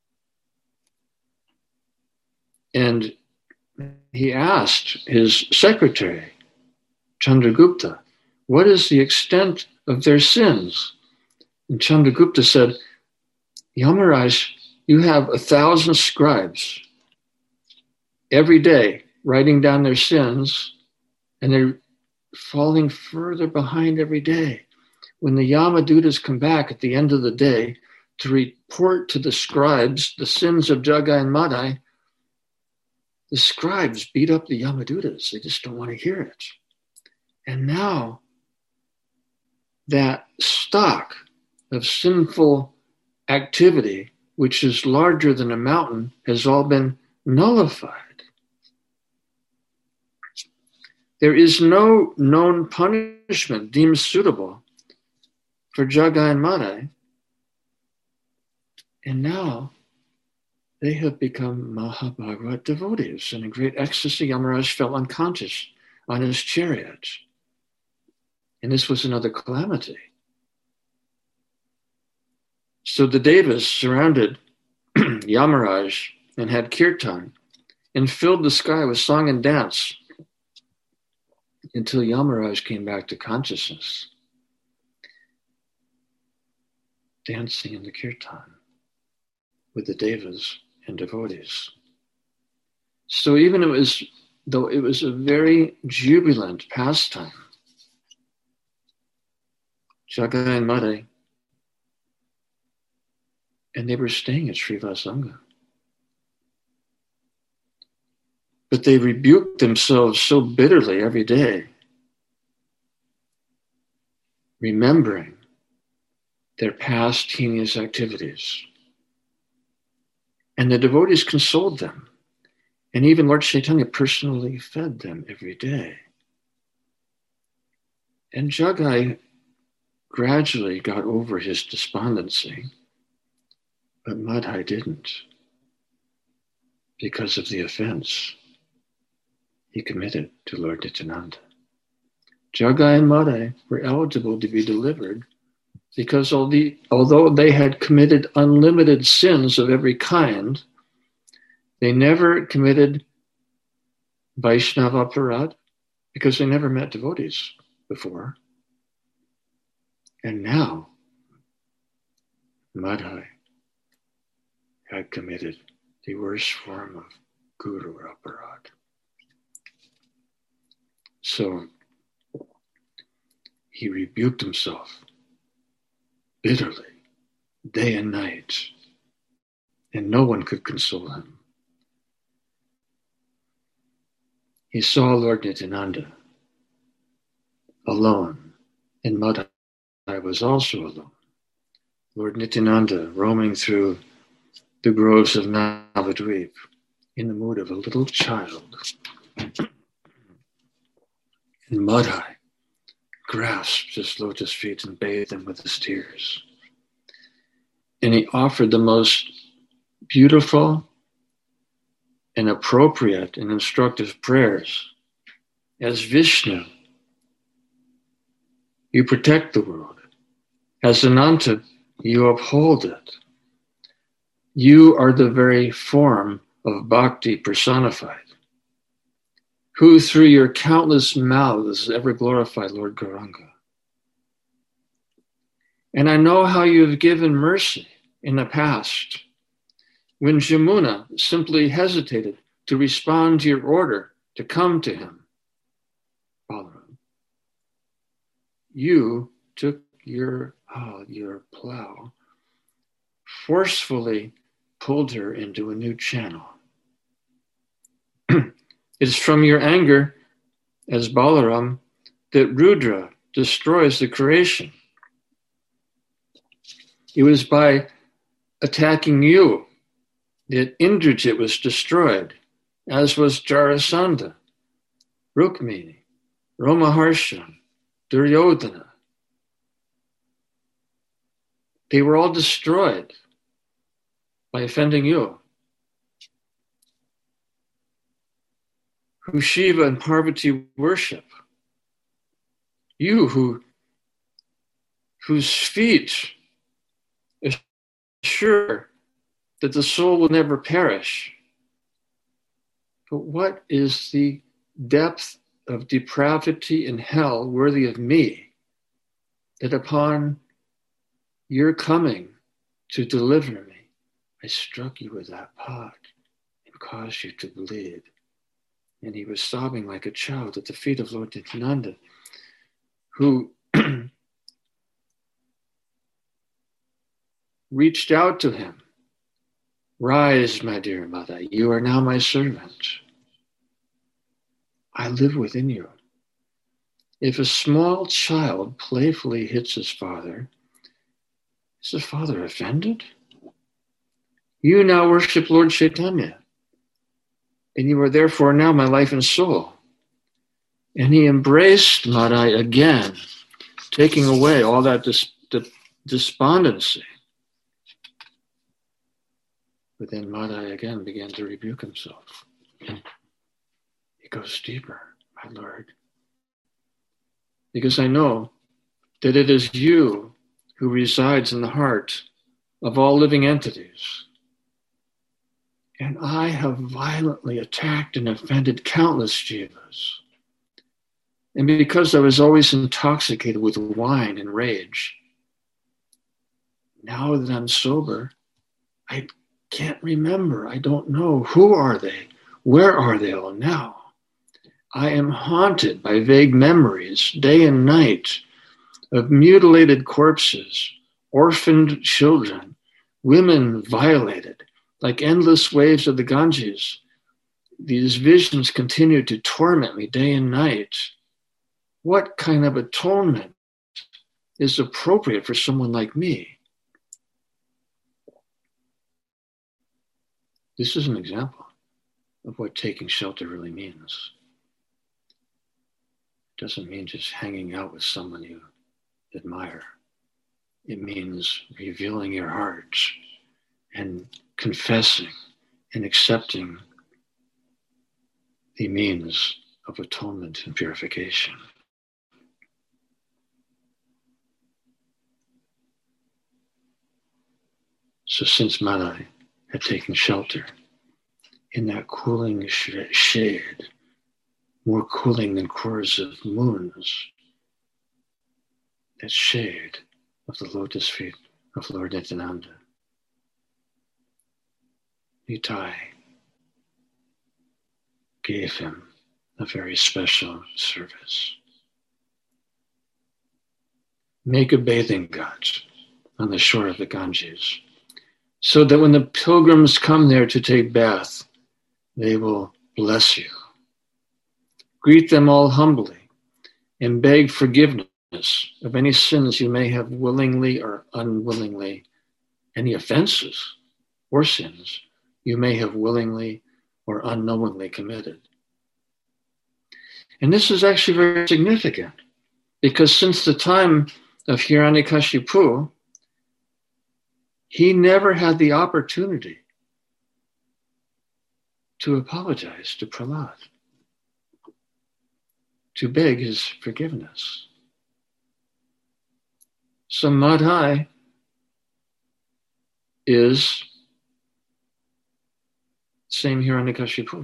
And he asked his secretary, Chandragupta, what is the extent of their sins? And Chandragupta said, Yamaraj, you have a thousand scribes every day writing down their sins, and they're falling further behind every day. When the Yamadutas come back at the end of the day to report to the scribes the sins of Jagai and Madai, the scribes beat up the Yamadutas. They just don't want to hear it. And now that stock of sinful activity, which is larger than a mountain, has all been nullified. There is no known punishment deemed suitable for Jagai and Madai. And now they have become Mahabhagavat devotees. And in great ecstasy, Yamaraj fell unconscious on his chariot. And this was another calamity. So the devas surrounded Yamaraj and had kirtan and filled the sky with song and dance until Yamaraj came back to consciousness, dancing in the kirtan with the devas and devotees. So even it was, though it was a very jubilant pastime, Jagai and Madai, and they were staying at Srivasanga. But they rebuked themselves so bitterly every day, remembering their past heinous activities. And the devotees consoled them. And even Lord Chaitanya personally fed them every day. And Jagai gradually got over his despondency, but Madhai didn't, because of the offense he committed to Lord Nityananda. Jagai and Madhai were eligible to be delivered because although they had committed unlimited sins of every kind, they never committed Vaishnava aparad because they never met devotees before. And now, Madhai had committed the worst form of Guru aparad. So he rebuked himself bitterly, day and night, and no one could console him. He saw Lord Nityananda alone, and Madhai was also alone. Lord Nityananda roaming through the groves of Navadvip in the mood of a little child. And Madhai grasped his lotus feet and bathed them with his tears. And he offered the most beautiful and appropriate and instructive prayers. As Vishnu, you protect the world. As Ananta, you uphold it. You are the very form of bhakti personified, who through your countless mouths ever glorified Lord Gauranga. And I know how you have given mercy in the past, when Jamuna simply hesitated to respond to your order to come to him, Balaram. You took your, oh, your plow, forcefully pulled her into a new channel. It is from your anger as Balaram that Rudra destroys the creation. It was by attacking you that Indrajit was destroyed, as was Jarasandha, Rukmini, Romaharsha, Duryodhana. They were all destroyed by offending you. Who Shiva and Parvati worship. You who, whose feet assure that the soul will never perish. But what is the depth of depravity in hell worthy of me, that upon your coming to deliver me, I struck you with that pot and caused you to bleed? And he was sobbing like a child at the feet of Lord Nityananda, who reached out to him. Rise, my dear mother, you are now my servant. I live within you. If a small child playfully hits his father, is the father offended? You now worship Lord Chaitanya, and you are therefore now my life and soul. And he embraced Madai again, taking away all that dis- dis- despondency. But then Madai again began to rebuke himself. He goes deeper, my Lord, because I know that it is you who resides in the heart of all living entities. And I have violently attacked and offended countless jivas. And because I was always intoxicated with wine and rage, now that I'm sober, I can't remember. I don't know. Who are they? Where are they all now? I am haunted by vague memories day and night of mutilated corpses, orphaned children, women violated, like endless waves of the Ganges. These visions continue to torment me day and night. What kind of atonement is appropriate for someone like me? This is an example of what taking shelter really means. It doesn't mean just hanging out with someone you admire. It means revealing your heart and confessing and accepting the means of atonement and purification. So since Madai had taken shelter in that cooling sh- shade, more cooling than cores of moons, that shade of the lotus feet of Lord Nityananda, Nitai gave him a very special service. Make a bathing ghat on the shore of the Ganges, so that when the pilgrims come there to take bath, they will bless you. Greet them all humbly and beg forgiveness of any sins you may have willingly or unwillingly, any offenses or sins you may have willingly or unknowingly committed. And this is actually very significant, because since the time of Hiranyakashipu, he never had the opportunity to apologize to Prahlad, to beg his forgiveness. So Madhai is same Hiranyakashipu.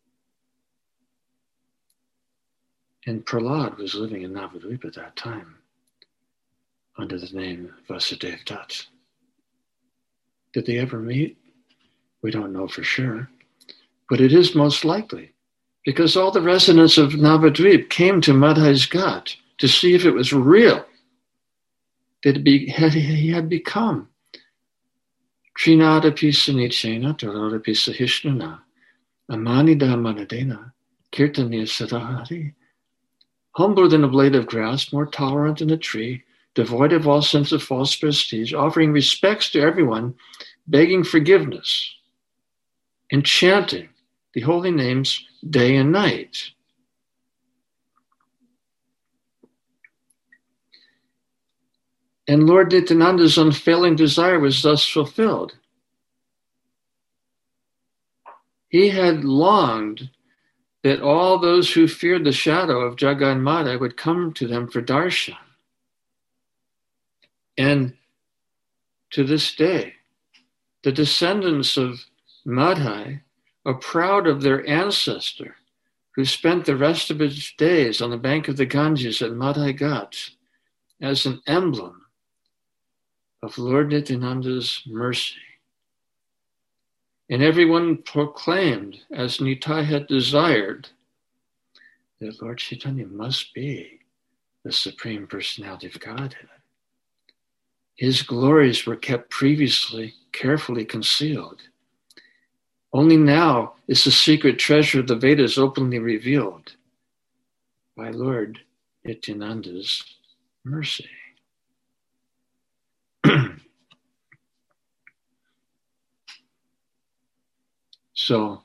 And Prahlad was living in Navadvip at that time under the name Vasudev Dutt. Did they ever meet? We don't know for sure, but it is most likely, because all the residents of Navadvip came to Madhai's Ghat to see if it was real that he had become Trinadapi Sanichena Taradapi Sahishnuna Amanida Manadena Kirtaniya Sadahari. Humbler than a blade of grass, more tolerant than a tree, devoid of all sense of false prestige, offering respects to everyone, begging forgiveness, and chanting the holy names day and night. And Lord Nityananda's unfailing desire was thus fulfilled. He had longed that all those who feared the shadow of Jagat Madai would come to them for darshan. And to this day, the descendants of Madhai are proud of their ancestor who spent the rest of his days on the bank of the Ganges at Madhai Ghat as an emblem of Lord Nityananda's mercy. And everyone proclaimed, as Nitai had desired, that Lord Chaitanya must be the Supreme Personality of Godhead. His glories were kept previously carefully concealed. Only now is the secret treasure of the Vedas openly revealed by Lord Nityananda's mercy. So,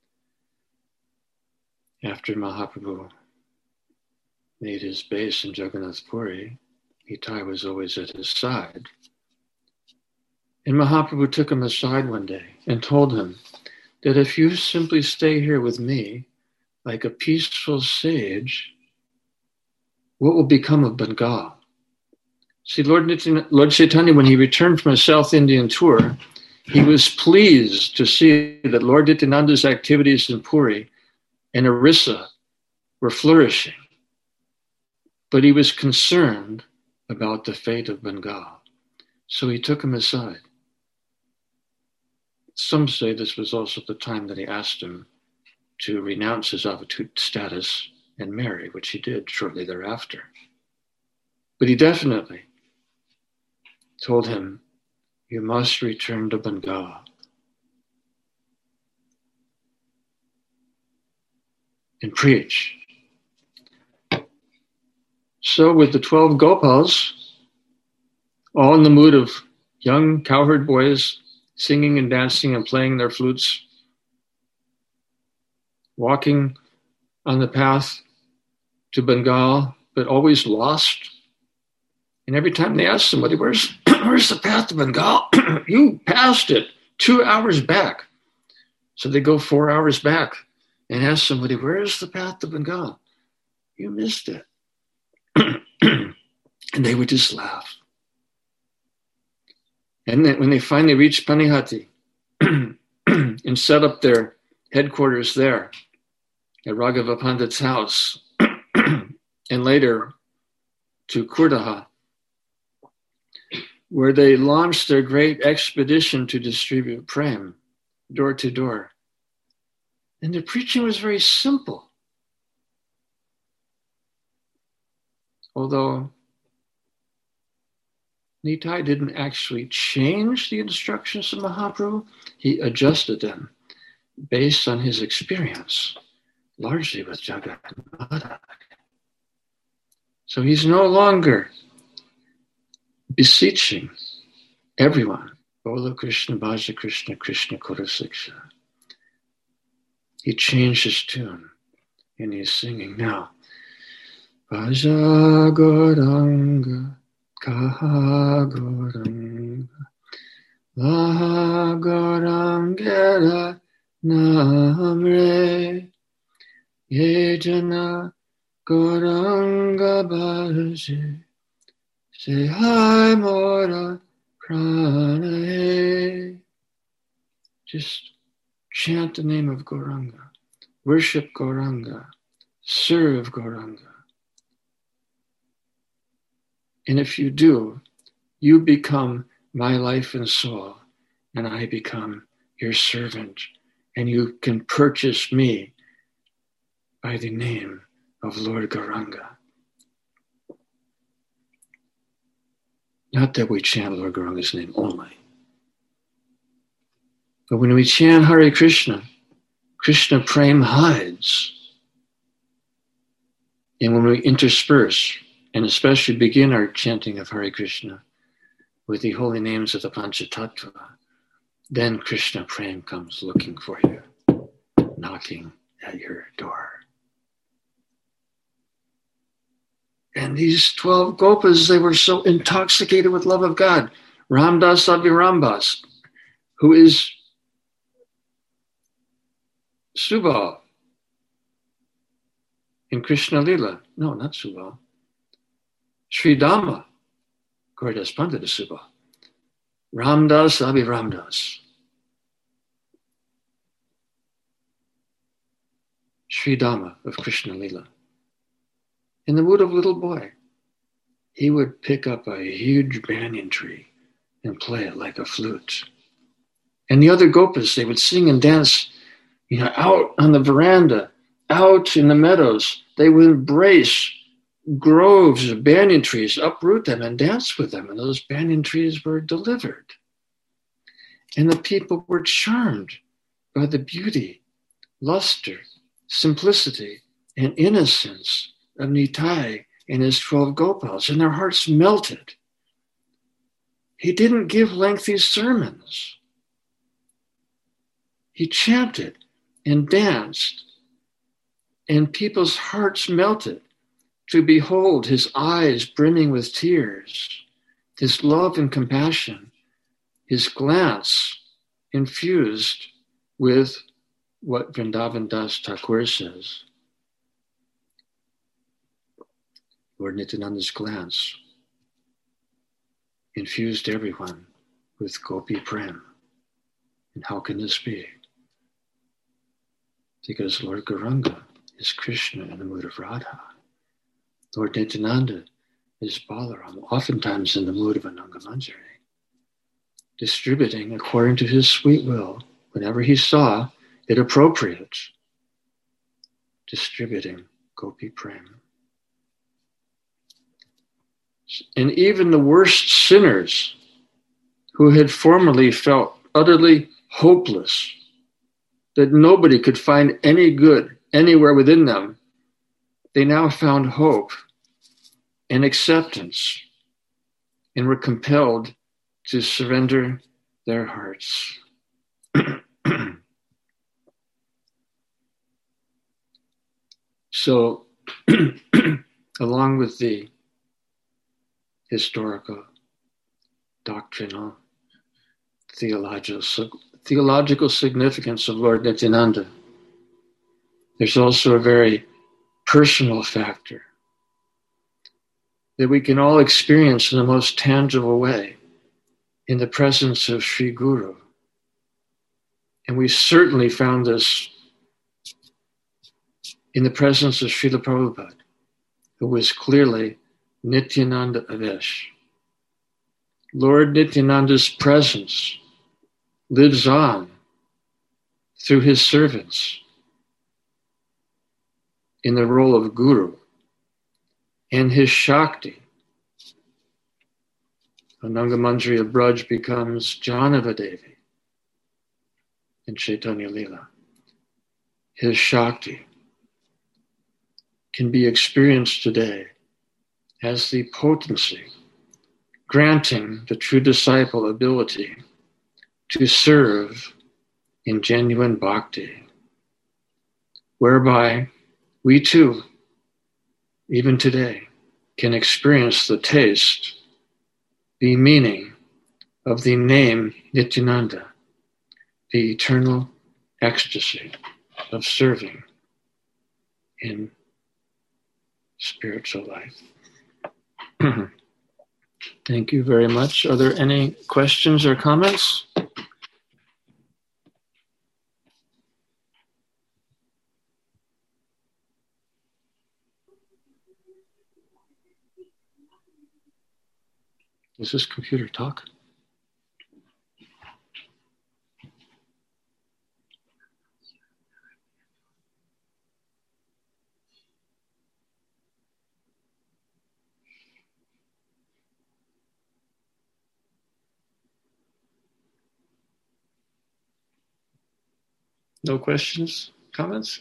after Mahaprabhu made his base in Jagannath Puri, Nitai was always at his side. And Mahaprabhu took him aside one day and told him that if you simply stay here with me like a peaceful sage, what will become of Bengal? See, Lord, Nityan, Lord Chaitanya, when he returned from a South Indian tour, he was pleased to see that Lord Nityananda's activities in Puri and Orissa were flourishing. But he was concerned about the fate of Bengal. So he took him aside. Some say this was also the time that he asked him to renounce his avatut status and marry, which he did shortly thereafter. But he definitely told him, you must return to Bengal and preach. So with the twelve Gopals, all in the mood of young cowherd boys singing and dancing and playing their flutes, walking on the path to Bengal, but always lost. And every time they asked somebody, where's, where's the path to Bengal? You passed it two hours back. So they go four hours back and ask somebody, where's the path to Bengal? You missed it. And they would just laugh. And then when they finally reached Panihati and set up their headquarters there at Raghava Pandit's house, and later to Kurdaha, where they launched their great expedition to distribute prem door to door. And their preaching was very simple. Although Nitai didn't actually change the instructions of Mahaprabhu, he adjusted them based on his experience, largely with Jagat Madhava. So he's no longer beseeching everyone, Bola Krishna, Bhaja Krishna, Krishna Kota Siksha. He changed his tune and he's singing now. Bhaja Gauranga, Kaha Gauranga, Laha Gaurangera Namre, Yejana Gauranga Bhaja, Say hi Mora Prana. Just chant the name of Gauranga, worship Gauranga, serve Gauranga. And if you do, you become my life and soul, and I become your servant, and you can purchase me by the name of Lord Gauranga. Not that we chant Lord Gauranga's name only, but when we chant Hare Krishna, Krishna Prem hides. And when we intersperse, and especially begin our chanting of Hare Krishna with the holy names of the Panchatattva, then Krishna Prem comes looking for you, knocking at your door. And these twelve Gopas, they were so intoxicated with love of God. Ramdas Abhirambas, who is Subal in Krishna Lila. No, not Subal. Sri Dhamma, Gauridas Pandita Subal. Ramdas Abhiramdas. Sri Dhamma of Krishna Lila. In the mood of a little boy, he would pick up a huge banyan tree and play it like a flute. And the other Gopas, they would sing and dance, you know, out on the veranda, out in the meadows. They would embrace groves of banyan trees, uproot them and dance with them. And those banyan trees were delivered. And the people were charmed by the beauty, luster, simplicity, and innocence of Nitai and his twelve Gopals, and their hearts melted. He didn't give lengthy sermons. He chanted and danced, and people's hearts melted to behold his eyes brimming with tears, his love and compassion, his glance infused with what Vrindavan Das Thakur says. Lord Nityananda's glance infused everyone with Gopi Prem. And how can this be? Because Lord Gauranga is Krishna in the mood of Radha. Lord Nityananda is Balaram, oftentimes in the mood of Ananga Manjari, distributing according to his sweet will, whenever he saw it appropriate, distributing Gopi Prem. And even the worst sinners who had formerly felt utterly hopeless, that nobody could find any good anywhere within them, they now found hope and acceptance and were compelled to surrender their hearts. So, along with the historical, doctrinal, theological, theological significance of Lord Nityananda, there's also a very personal factor that we can all experience in the most tangible way in the presence of Sri Guru. And we certainly found this in the presence of Srila Prabhupada, who was clearly Nityananda Avesh. Lord Nityananda's presence lives on through his servants in the role of Guru, and his Shakti. Anangamanjari of Braj becomes Janavadevi in Chaitanya Lila. His Shakti can be experienced today as the potency granting the true disciple ability to serve in genuine bhakti, whereby we too, even today, can experience the taste, the meaning of the name Nityananda, the eternal ecstasy of serving in spiritual life. Thank you very much. Are there any questions or comments? Does this computer talk? No questions, comments?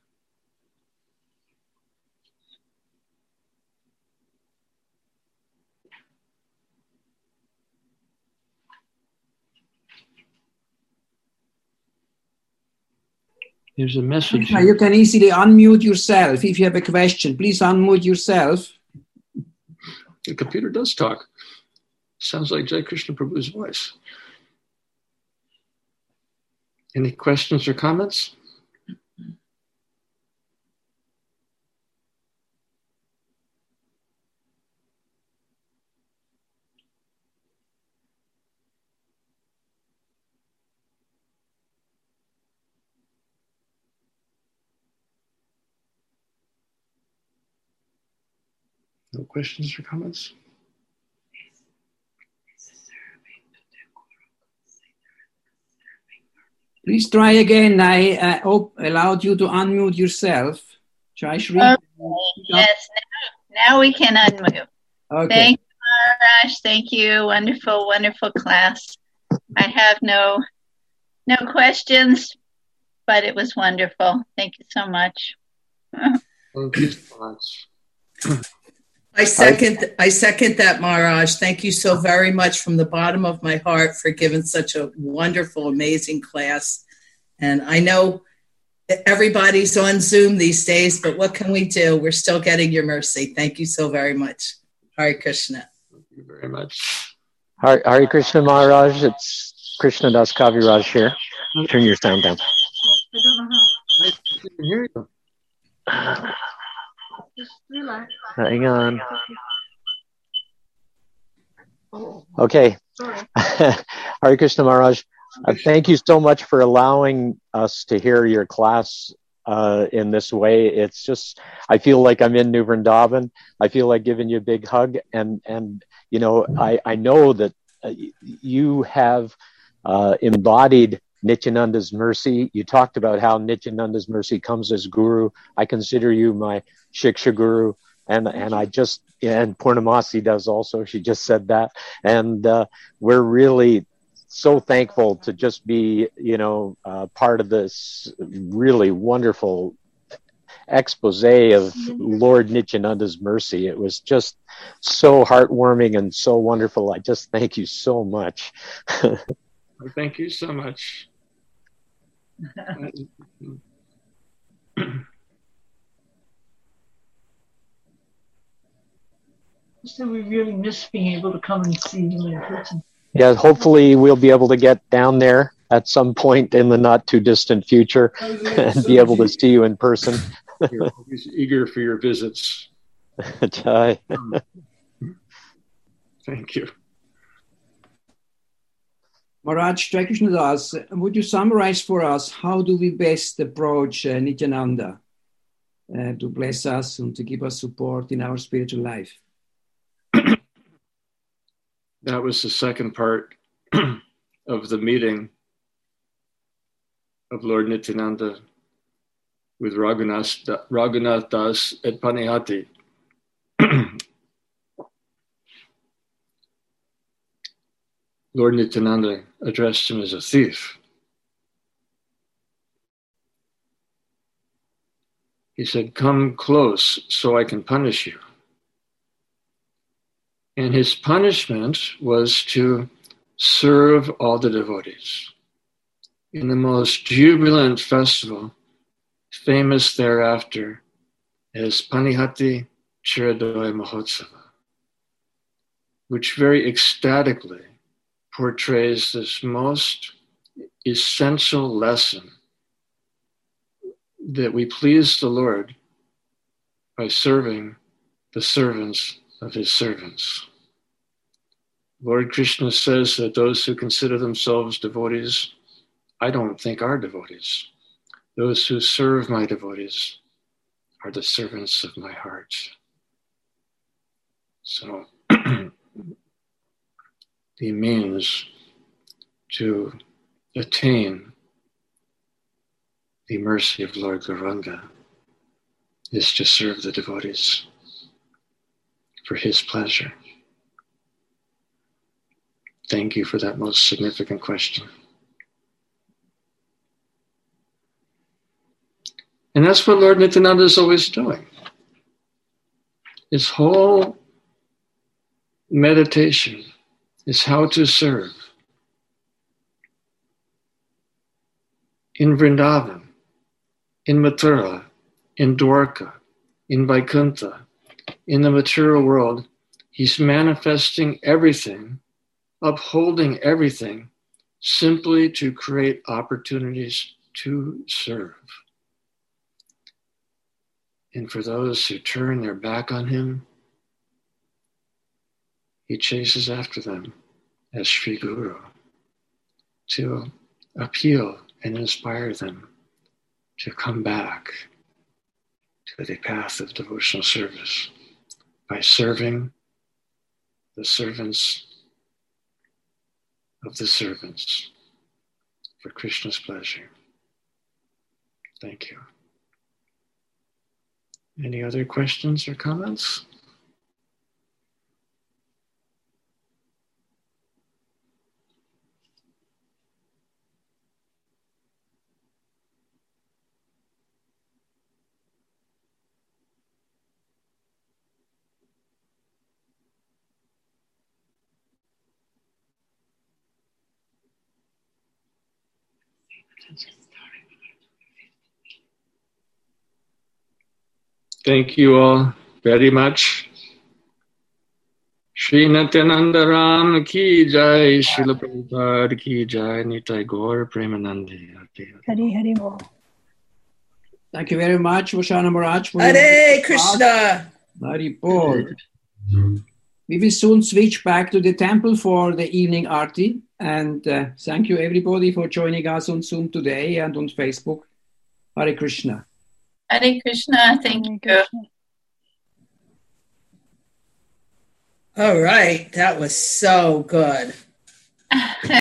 There's a message. Krishna, you can easily unmute yourself if you have a question. Please unmute yourself. The computer does talk. Sounds like Jai Krishna Prabhu's voice. Any questions or comments? No questions or comments? Please try again. I uh, hope allowed you to unmute yourself. Jai Shri. Okay. Yes, now, now we can unmute. Okay. Thank you, Maharaj. Thank you. Wonderful, wonderful class. I have no no questions, but it was wonderful. Thank you so much. Thank you so much. I second I second that, Maharaj. Thank you so very much from the bottom of my heart for giving such a wonderful, amazing class. And I know everybody's on Zoom these days, but what can we do? We're still getting your mercy. Thank you so very much. Hare Krishna. Thank you very much. Hare, Hare Krishna, Maharaj. It's Krishna Das Kaviraj here. Turn your sound down. I don't know how. I can hear you. Hang on. Okay. Hare Krishna Maharaj, uh, thank you so much for allowing us to hear your class uh, in this way. It's just, I feel like I'm in New Vrindavan. I feel like giving you a big hug. And, and you know, I, I know that uh, you have uh, embodied Nityananda's mercy. You talked about how Nityananda's mercy comes as guru. I consider you my Shiksha guru, And, and I just, and Purnamasi does also, she just said that. And uh, we're really so thankful to just be, you know, uh, part of this really wonderful expose of Lord Nityananda's mercy. It was just so heartwarming and so wonderful. I just thank you so much. Thank you so much. So we really miss being able to come and see you in person. Yeah, hopefully we'll be able to get down there at some point in the not too distant future and be able to see you in person. We're always eager for your visits. Jai. Thank you. Maharaj, Jai Krishnadas, would you summarize for us how do we best approach uh, Nityananda uh, to bless us and to give us support in our spiritual life? That was the second part of the meeting of Lord Nityananda with Raghunath, Raghunath Das at Panihati. Lord Nityananda addressed him as a thief. He said, "Come close so I can punish you." And his punishment was to serve all the devotees in the most jubilant festival, famous thereafter as Panihati Chiradoy Mahotsava, which very ecstatically portrays this most essential lesson that we please the Lord by serving the servants of his servants. Lord Krishna says that those who consider themselves devotees, I don't think are devotees. Those who serve my devotees are the servants of my heart. So the means to attain the mercy of Lord Gauranga is to serve the devotees for his pleasure. Thank you for that most significant question. And that's what Lord Nityananda is always doing. His whole meditation is how to serve. In Vrindavan, in Mathura, in Dwarka, in Vaikuntha, in the material world, he's manifesting everything, upholding everything, simply to create opportunities to serve. And for those who turn their back on him, he chases after them as Sri Guru to appeal and inspire them to come back to the path of devotional service by serving the servants of the servants for Krishna's pleasure. Thank you. Any other questions or comments? Thank you all very much. Shri Nityananda Ram ki jai, Srila Prabhupada ki jai, Nitai Gaur Premanandi. Hari Hari Bol. Thank you very much, Vashana Maharaj. for Hare your- Krishna. Hari Bol. We will soon switch back to the temple for the evening arti. And uh, thank you everybody for joining us on Zoom today and on Facebook. Hare Krishna. Hare Krishna. Thank you. All right, that was so good.